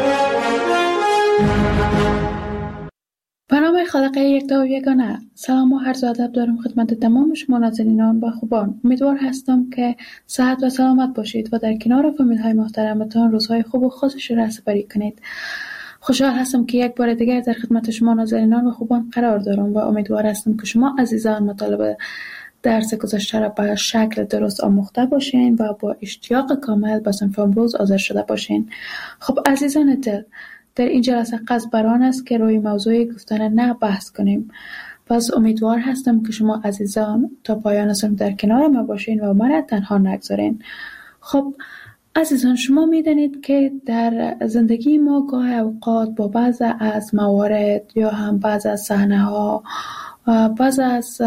برنامه خالقه یکتا و یگانه. سلام و عرض ادب دارم خدمت تمام شما ناظرینان و خوبان. امیدوار هستم که صحت و سلامت باشید و در کنار فامیل های محترمتان روزهای خوب و خوشش را سپری کنید. خوشحال هستم که یک بار دیگر در خدمت شما ناظرینان و خوبان قرار دارم و امیدوار هستم که شما عزیزان مطالب درس گذشته را به شکل درست آموخته باشین و با اشتیاق کامل به صنف امروز حاضر شده باشین. خب عزیزان دل، در این جلسه قصد بر آن است که روی موضوع گفتن نه بحث کنیم. پس امیدوار هستم که شما عزیزان تا پایان صنف در کنار ما باشین و من را تنها نگذارین. خب عزیزان، شما میدانید که در زندگی ما گاه اوقات با بعض از موارد یا هم بعض از صحنه ها بعض از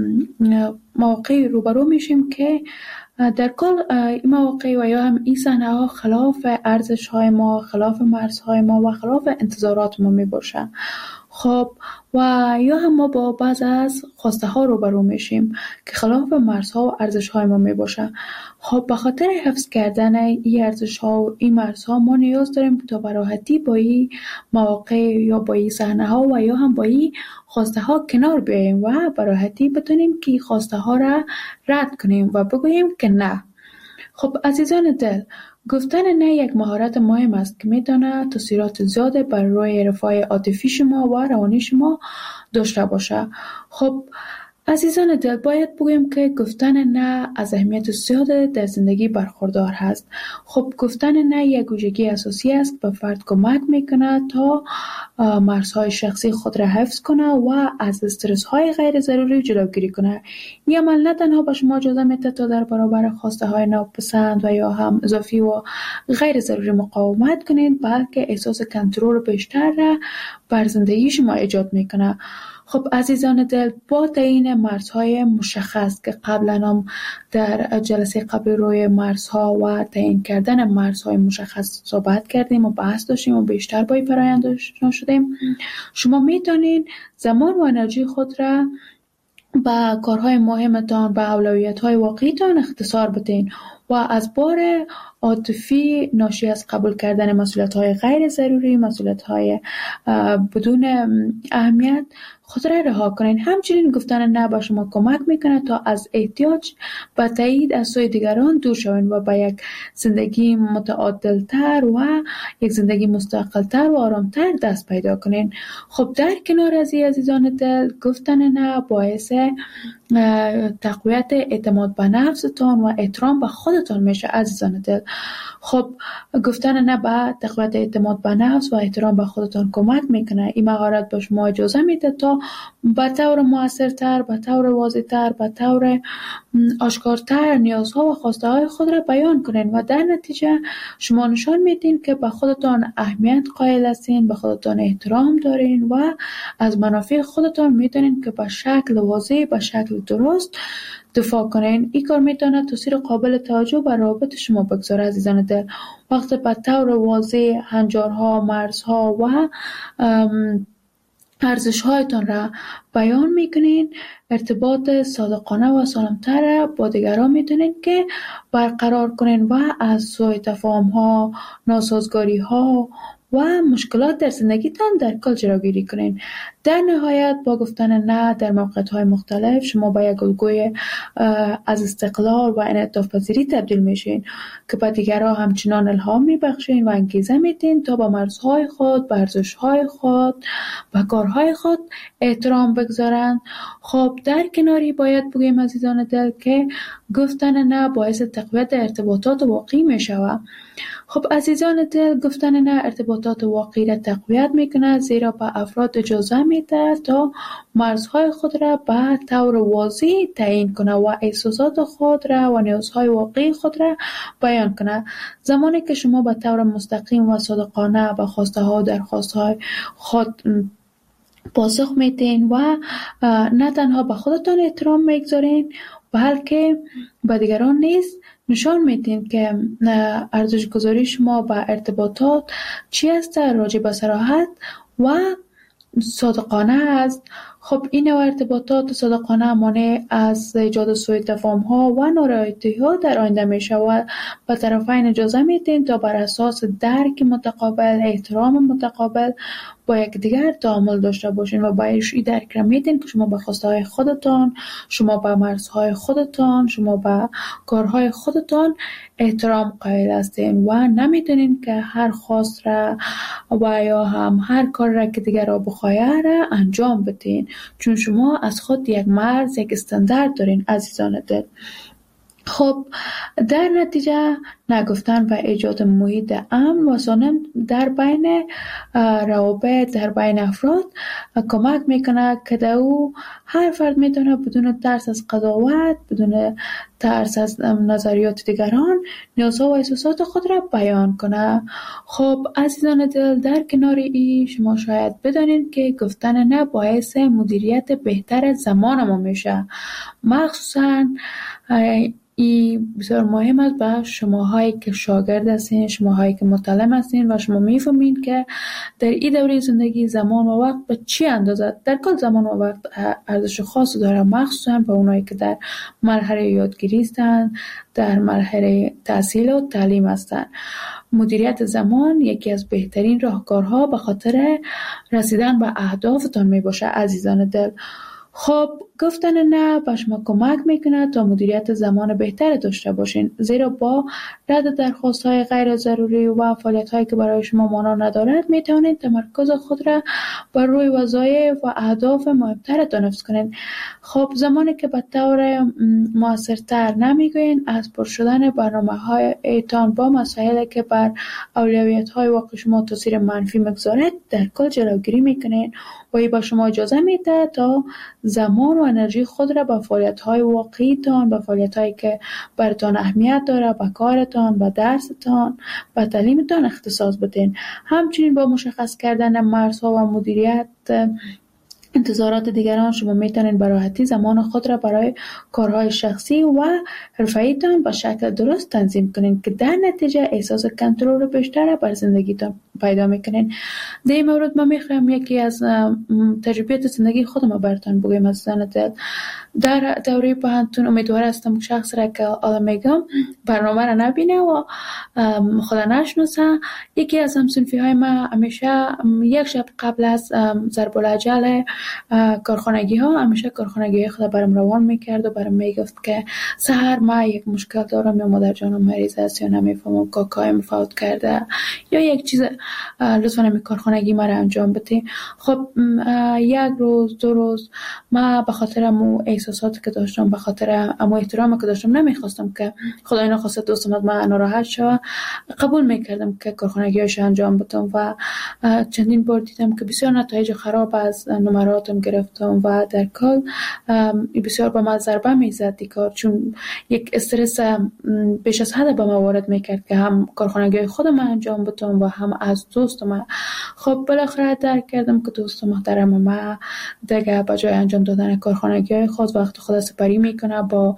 مواقع روبرو میشیم که در کل این مواقع و یا هم این صحنه ها خلاف ارزش های ما، خلاف مرزهای ما و خلاف انتظارات ما می باشه. خب و یا هم ما با بعض از خواسته ها روبرو میشیم که خلاف مرزها و ارزش های ما می باشه. خب به خاطر حفظ کردن این ارزش ها و این مرزها ما نیاز داریم تا به راحتی با این مواقع یا با این صحنه ها و یا هم با این خواسته ها کنار بیاییم و به راحتی بتونیم که خواسته ها را رد کنیم و بگوییم که نه. خب عزیزان دل، گفتن نه یک مهارت مهم است که میتونه تاثیرات زیاده بر روی رفاه عاطفی شما و روانی شما داشته باشه. خب عزیزان دل، باید بگویم که گفتن نه از اهمیت زیاد در زندگی برخوردار هست. خب گفتن نه یک ویژگی اساسی است که به فرد کمک میکنه تا مرزهای شخصی خود را حفظ کنه و از استرس های غیر ضروری جلوگیری کنه. این عمل نه تنها به شما اجازه میده تا در برابر خواسته های ناپسند و یا هم اضافی و غیر ضروری مقاومت کنید، بلکه احساس کنترل بیشتر را بر زندگی شما ایجاد میکنه. خب عزیزان دل، با تعیین مرزهای مشخص که قبلا هم در جلسه قبل روی مرزها و تعیین کردن مرزهای مشخص صحبت کردیم و بحث داشتیم و بیشتر با این فرآیند آشنا شدیم، شما میتونین زمان و انرژی خود را با کارهای مهمتان، با اولویت‌های واقعیتان اختصار بدین و از بار عاطفی ناشی از قبول کردن مسئولیت‌های غیر ضروری، مسئولیت‌های بدون اهمیت خود را رها کنین. همچنین گفتن نه به شما کمک میکنه تا از احتیاج به تایید از سوی دیگران دور شوین و به یک زندگی متعادلتر و یک زندگی مستقلتر و آرامتر دست پیدا کنین. خب در کنار از این عزیزان دل، گفتن نه باعث تقویت اعتماد به نفستان و احترام به خودتان میشه عزیزان دل. خب گفتن نه به تقویت اعتماد به نفس و احترام به خودتان کمک میکنه. این مهارت به شما اجازه میده تا به طور موثرتر، به طور واضح‌تر، به طور آشکارتر نیازها و خواسته های خود را بیان کنین و در نتیجه شما نشان میدین که به خودتان اهمیت قائل هستین، به خودتان احترام دارین و از منافع خودتان میدونین که به شکل واضح، به شکل درست دفاع کنین. این کار میتونه تاثیر قابل توجه بر روابط شما بگذاره عزیزان دل. وقتی به طور واضح هنجارها، مرزها و ارزش‌هایتان را بیان میکنین، ارتباط صادقانه و سالمتر با دیگران میتونین که برقرار کنین و از سوء تفاهم‌ها، ناسازگاری‌ها و مشکلات در زندگیتان در کل جلوگیری کنین. در نهایت با گفتن نه در موقعیت‌های مختلف شما به یک الگوی از استقلال و انعطاف پذیری تبدیل میشین که به دیگران همچنان الهام میبخشین و انگیزه میدین تا با مرزهای خود، به ارزش‌های خود و کارهای خود احترام بگذارند. خب در کناری باید بگیم عزیزان دل که گفتن نه باعث تقویت ارتباطات واقعی میشود. خب عزیزان دل، گفتن نه ارتباطات واقعی را تقویت میکنه، زیرا به افراد اجازه میده تا مرزهای خود را به طور واضح تعیین کنه و احساسات خود را و نیازهای واقعی خود را بیان کنه. زمانی که شما به طور مستقیم و صادقانه به خواسته ها و درخواست های خود پاسخ میدین و نه تنها به خودتان احترام میگذارین بلکه به دیگران نیز نشان میدین که ارزش گذاری شما به ارتباطات چی است، راجع به صراحت و صادقانه است. خب این نوع ارتباطات صادقانه مانع از ایجاد سوء تفاهم ها و نارضایتی ها در آینده می شود. به طرفین اجازه میدین تا بر اساس درک متقابل، احترام متقابل با یک دیگر تعامل داشته باشین و باید این درک را میدین که شما به خواسته های خودتان، شما به مرزهای خودتان، شما به کارهای خودتان احترام قائل هستین و نمیدونین که هر خواست را و یا هم هر کار را که دیگر را بخواهد را انجام بدین، چون شما از خود یک مرز، یک استاندارد دارین عزیزان دل. خب در نتیجه نگفتن و ایجاد محیط امن و سالم در بین روابط، در بین افراد کمک میکنه که در او هر فرد میتونه بدون ترس از قضاوت، بدون ترس از نظریات دیگران نیازها و احساسات خود را بیان کنه. خب عزیزان دل، در کنار این شما شاید بدانید که گفتن نه باعث مدیریت بهتر زمان ما میشه. مخصوصاً این بسیار مهم است به شماهایی که شاگرد هستین، شماهایی که متعلم هستین و شما میفهمین که در این دوره زندگی زمان و وقت به چی اندازه. در کل زمان و وقت ارزش خاصی داره، مخصوصا به اونایی که در مرحله یادگیری هستن، در مرحله تحصیل و تعلیم هستن. مدیریت زمان یکی از بهترین راهکارها به خاطر رسیدن به اهدافتان می باشه عزیزان دل. خب گفتن نه به شما کمک میکنه تا مدیریت زمان بهتر داشته باشین، زیرا با رد درخواست‌های غیر ضروری و فعالیت‌هایی که برای شما معنا ندارد میتونید تمرکز خود را بر روی وظایف و اهداف مهمترتان حفظ کنید. خب زمانی که به طور موثرتر نمیگوین از پر شدن برنامه‌هایتان با مسائلی که بر اولویت‌های واقعی شما تاثیر منفی میگذارد در کل جلوگیری میکنید و این با شما اجازه میده تا زمان و انرژی خود را به فعالیت‌های واقعیتان، به فعالیت‌هایی که براتان اهمیت داره، به کارتان، به درستان، به تعلیمتان اختصاص بدین. همچنین با مشخص کردن مرزها و مدیریت انتظارات دیگران شما میتونید به راحتی زمان خود را برای کارهای شخصی و حرفه‌ایتان به شکل درست تنظیم کنید که در نتیجه احساس کنترل بیشتر بر زندگیتان پیدا میکنین. در این مورد من میخوام یکی از تجربیات زندگی خودم براتون بگم عزیزان دل. در دوره پانتون امیدوار هستم که شخص را که آدم میگم برنامه را نبینه و خدا نشناسه. یکی از همسنفی های ما همیشه یک شب قبل از ضرب الاجل کارخانگی ها همیشه کارخانگی خدا برام روان میکرد و برام میگفت که سحر ما یک مشکل دارم یا مادر جانم مریض است یا نمیفهمم کاکایم فوت کرده یا یک چیز، لطفا نمی کارخانگی ما را انجام بده. خب یک روز دو روز ما به خاطر امو احساساتی که داشتم، به خاطر امو احترامی که داشتم، نمیخواستم که خدای نخواسته دوستم از من ناراحت شود، قبول میکردم که کارخانگیش انجام بدم و چندین بار دیدم که بسیار نتایج خراب از نمراتم گرفتم و در کل بسیار به من ضربه میزد دیگه، چون یک استرس بیش از حد به من وارد میکرد که هم کارخانگی خودم انجام بدم و هم از دوستم. خب بالاخره درک کردم که دوست محترم ما دیگه به جای انجام دادن کارخانگی خود وقت خود سپری میکنه با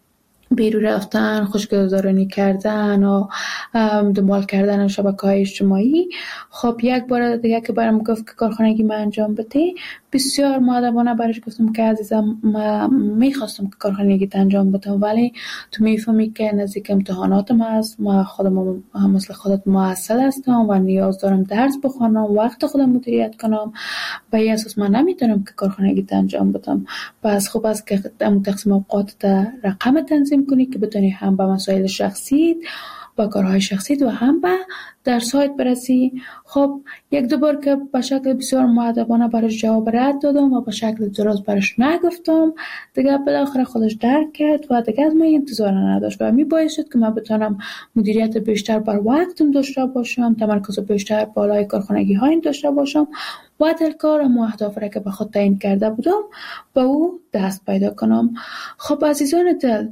بیرون رفتن، خوشگذرانی کردن و دنبال کردن شبکه‌های اجتماعی. خب یک بار دیگه که برام گفت که کارخانگی من انجام بده، بسیار مؤدبانه برش گفتم که عزیزم من میخواستم که کارخانگی انجام بدم، ولی تو میفهمی که نزدیک امتحاناتم هست، ما خودم مثل خودت محصل هستم و نیاز دارم درس بخونم، وقت خودم مدیریت کنم، به این اساس من نمیتونم که کارخانگی انجام بدم. پس خوب است که تقسیم اوقات رقم تنظیم کنی که بتونی هم به مسائل شخصی با کارهای شخصی و هم به درس‌هایت برسی. خب یک دو بار که به شکل بسیار مؤدبانه برش جواب رد دادم و به شکل درست برش نگفتم، دیگه بالاخره خودش درک کرد و دیگه از من انتظار نداشت و می باعث شد که من بتونم مدیریت بیشتر بر وقتم داشته باشم، تمرکز بیشتر بالای کارخانگی های داشته باشم و در کار و اهداف را که به خود تعیین کرده بودم با او دست پیدا کنم. خب عزیزان دل،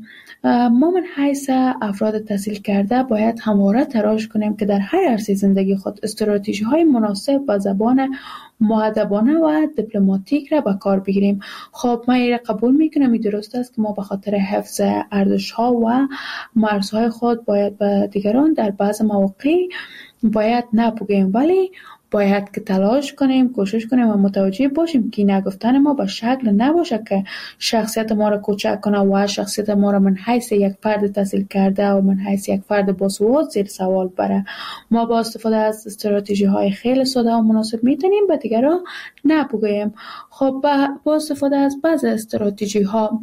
ما من حیث افراد تحصیل کرده باید همواره تلاش کنیم که در هر عرصه زندگی خود استراتژی های مناسب با زبان مؤدبانه و دیپلماتیک را به کار بگیریم. خب من این را قبول میکنم، این درست است که ما به خاطر حفظ ارزش ها و مرزهای خود باید به دیگران در بعض مواقع باید نپوگیم، ولی باید که تلاش کنیم، کوشش کنیم و متوجه باشیم که نگفتن ما به شکل نباشه که شخصیت ما را کوچک کنه و شخصیت ما را من حیث یک فرد تحصیل کرده و من حیث یک فرد باسواد زیر سوال بره. ما با استفاده از استراتژی های خیلی ساده و مناسب میتونیم به دیگران نپوگیم. خب با استفاده از بعض استراتژی ها،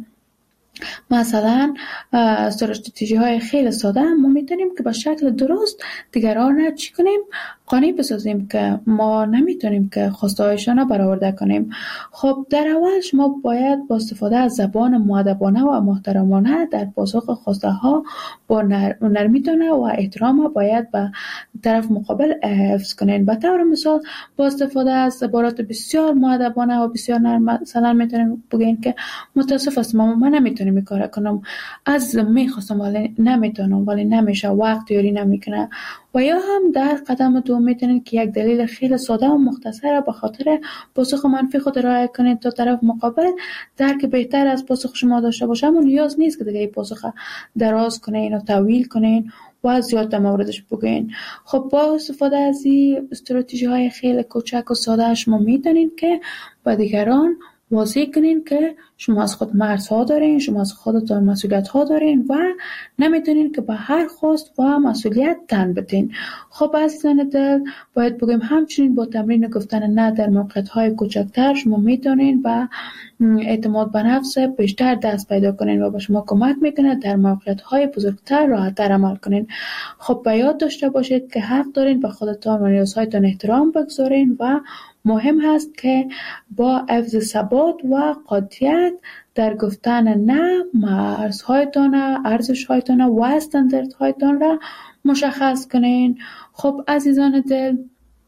مثلا استراتژی های خیلی ساده، ما میتونیم که به شکل درست دیگران را چی کنیم؟ قانع بسازیم که ما نمیتونیم که خواسته هایشان را برآورده کنیم. خب در اول شما باید با استفاده از زبان مؤدبانه و محترمانه در پاسخ خواسته ها با نرمیتونه و احترام باید به طرف مقابل حفظ کنین. به طور مثال با استفاده از عبارات بسیار مؤدبانه و بسیار نرم مثلا میتونیم بگین که متاسف هستم من نمیتونم این کار کنم، از میخواستم ولی نمیتونم، ولی نمیشه، وقت یاری نمیکنه. و یا هم در قدم دوم میتونید که یک دلیل خیلی ساده و مختصر به خاطر پاسخ منفی خود ارائه کنید تا طرف مقابل درک بهتر از پاسخ شما داشته باشه، اما نیاز نیست که دیگه این پاسخ دراز کنین و طویل کنین و زیاد در موردش بگین. خب با استفاده از این استراتژی های خیلی کوچک و ساده شما میتونید که با دیگران واضح کنین که شما از خود مرزها دارین، شما از خودتان مسئولیت ها دارین و نمیتونین که به هر خواست و مسئولیت تن بدین. خب عزیزان دل، باید بگیم همچنین با تمرین گفتن نه در موقعیت های کوچکتر شما میتونین و اعتماد به نفس بیشتر دست پیدا کنین و به شما کمک میکنه در موقعیت های بزرگتر راحت‌تر عمل کنین. خب به یاد داشته باشید که حق دارین به خودتان و نیازهایتان احترام بگذارین و مهم هست که با حفظ ثبات و قاطعیت در گفتن نه مرزهایتان، ارزشهایتان و استانداردهایتان را مشخص کنین. خب عزیزان دل،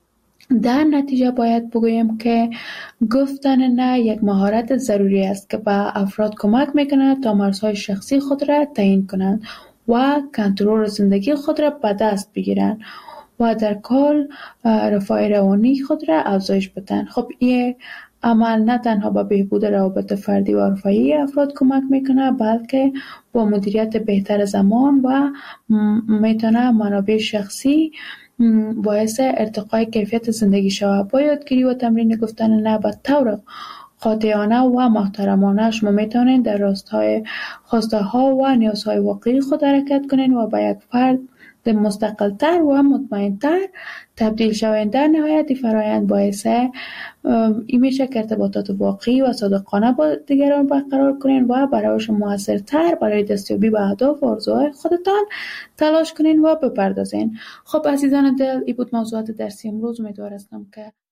در نتیجه باید بگویم که گفتن نه یک مهارت ضروری است که به افراد کمک میکنه تا مرزهای شخصی خود را تعیین کنند و کنترل زندگی خود را به دست بگیرند و در کل رفاه روانی خود را افزایش بدن. خب این عمل نه تنها به بهبود روابط فردی و عرفی افراد کمک میکنه، بلکه با مدیریت بهتر زمان و میتونه منابع شخصی باعث ارتقای کیفیت زندگی شود. با یادگیری و تمرین گفتن نه به طور قاطعانه و محترمانه شما میتونید در راستای خواسته ها و نیازهای واقعی خود حرکت کنید و به یک فرد مستقل‌تر و مطمئن‌تر تبدیل شوید. در نهایت فرآیند باعث این میشه که ارتباطات واقعی و صادقانه با دیگران برقرار کنین و برای موثرتر برای دستیابی به اهداف و آرزوهای خودتان تلاش کنین و بپردازین. خب عزیزان دل، این بود موضوعات درسی امروز. امیدوار هستم که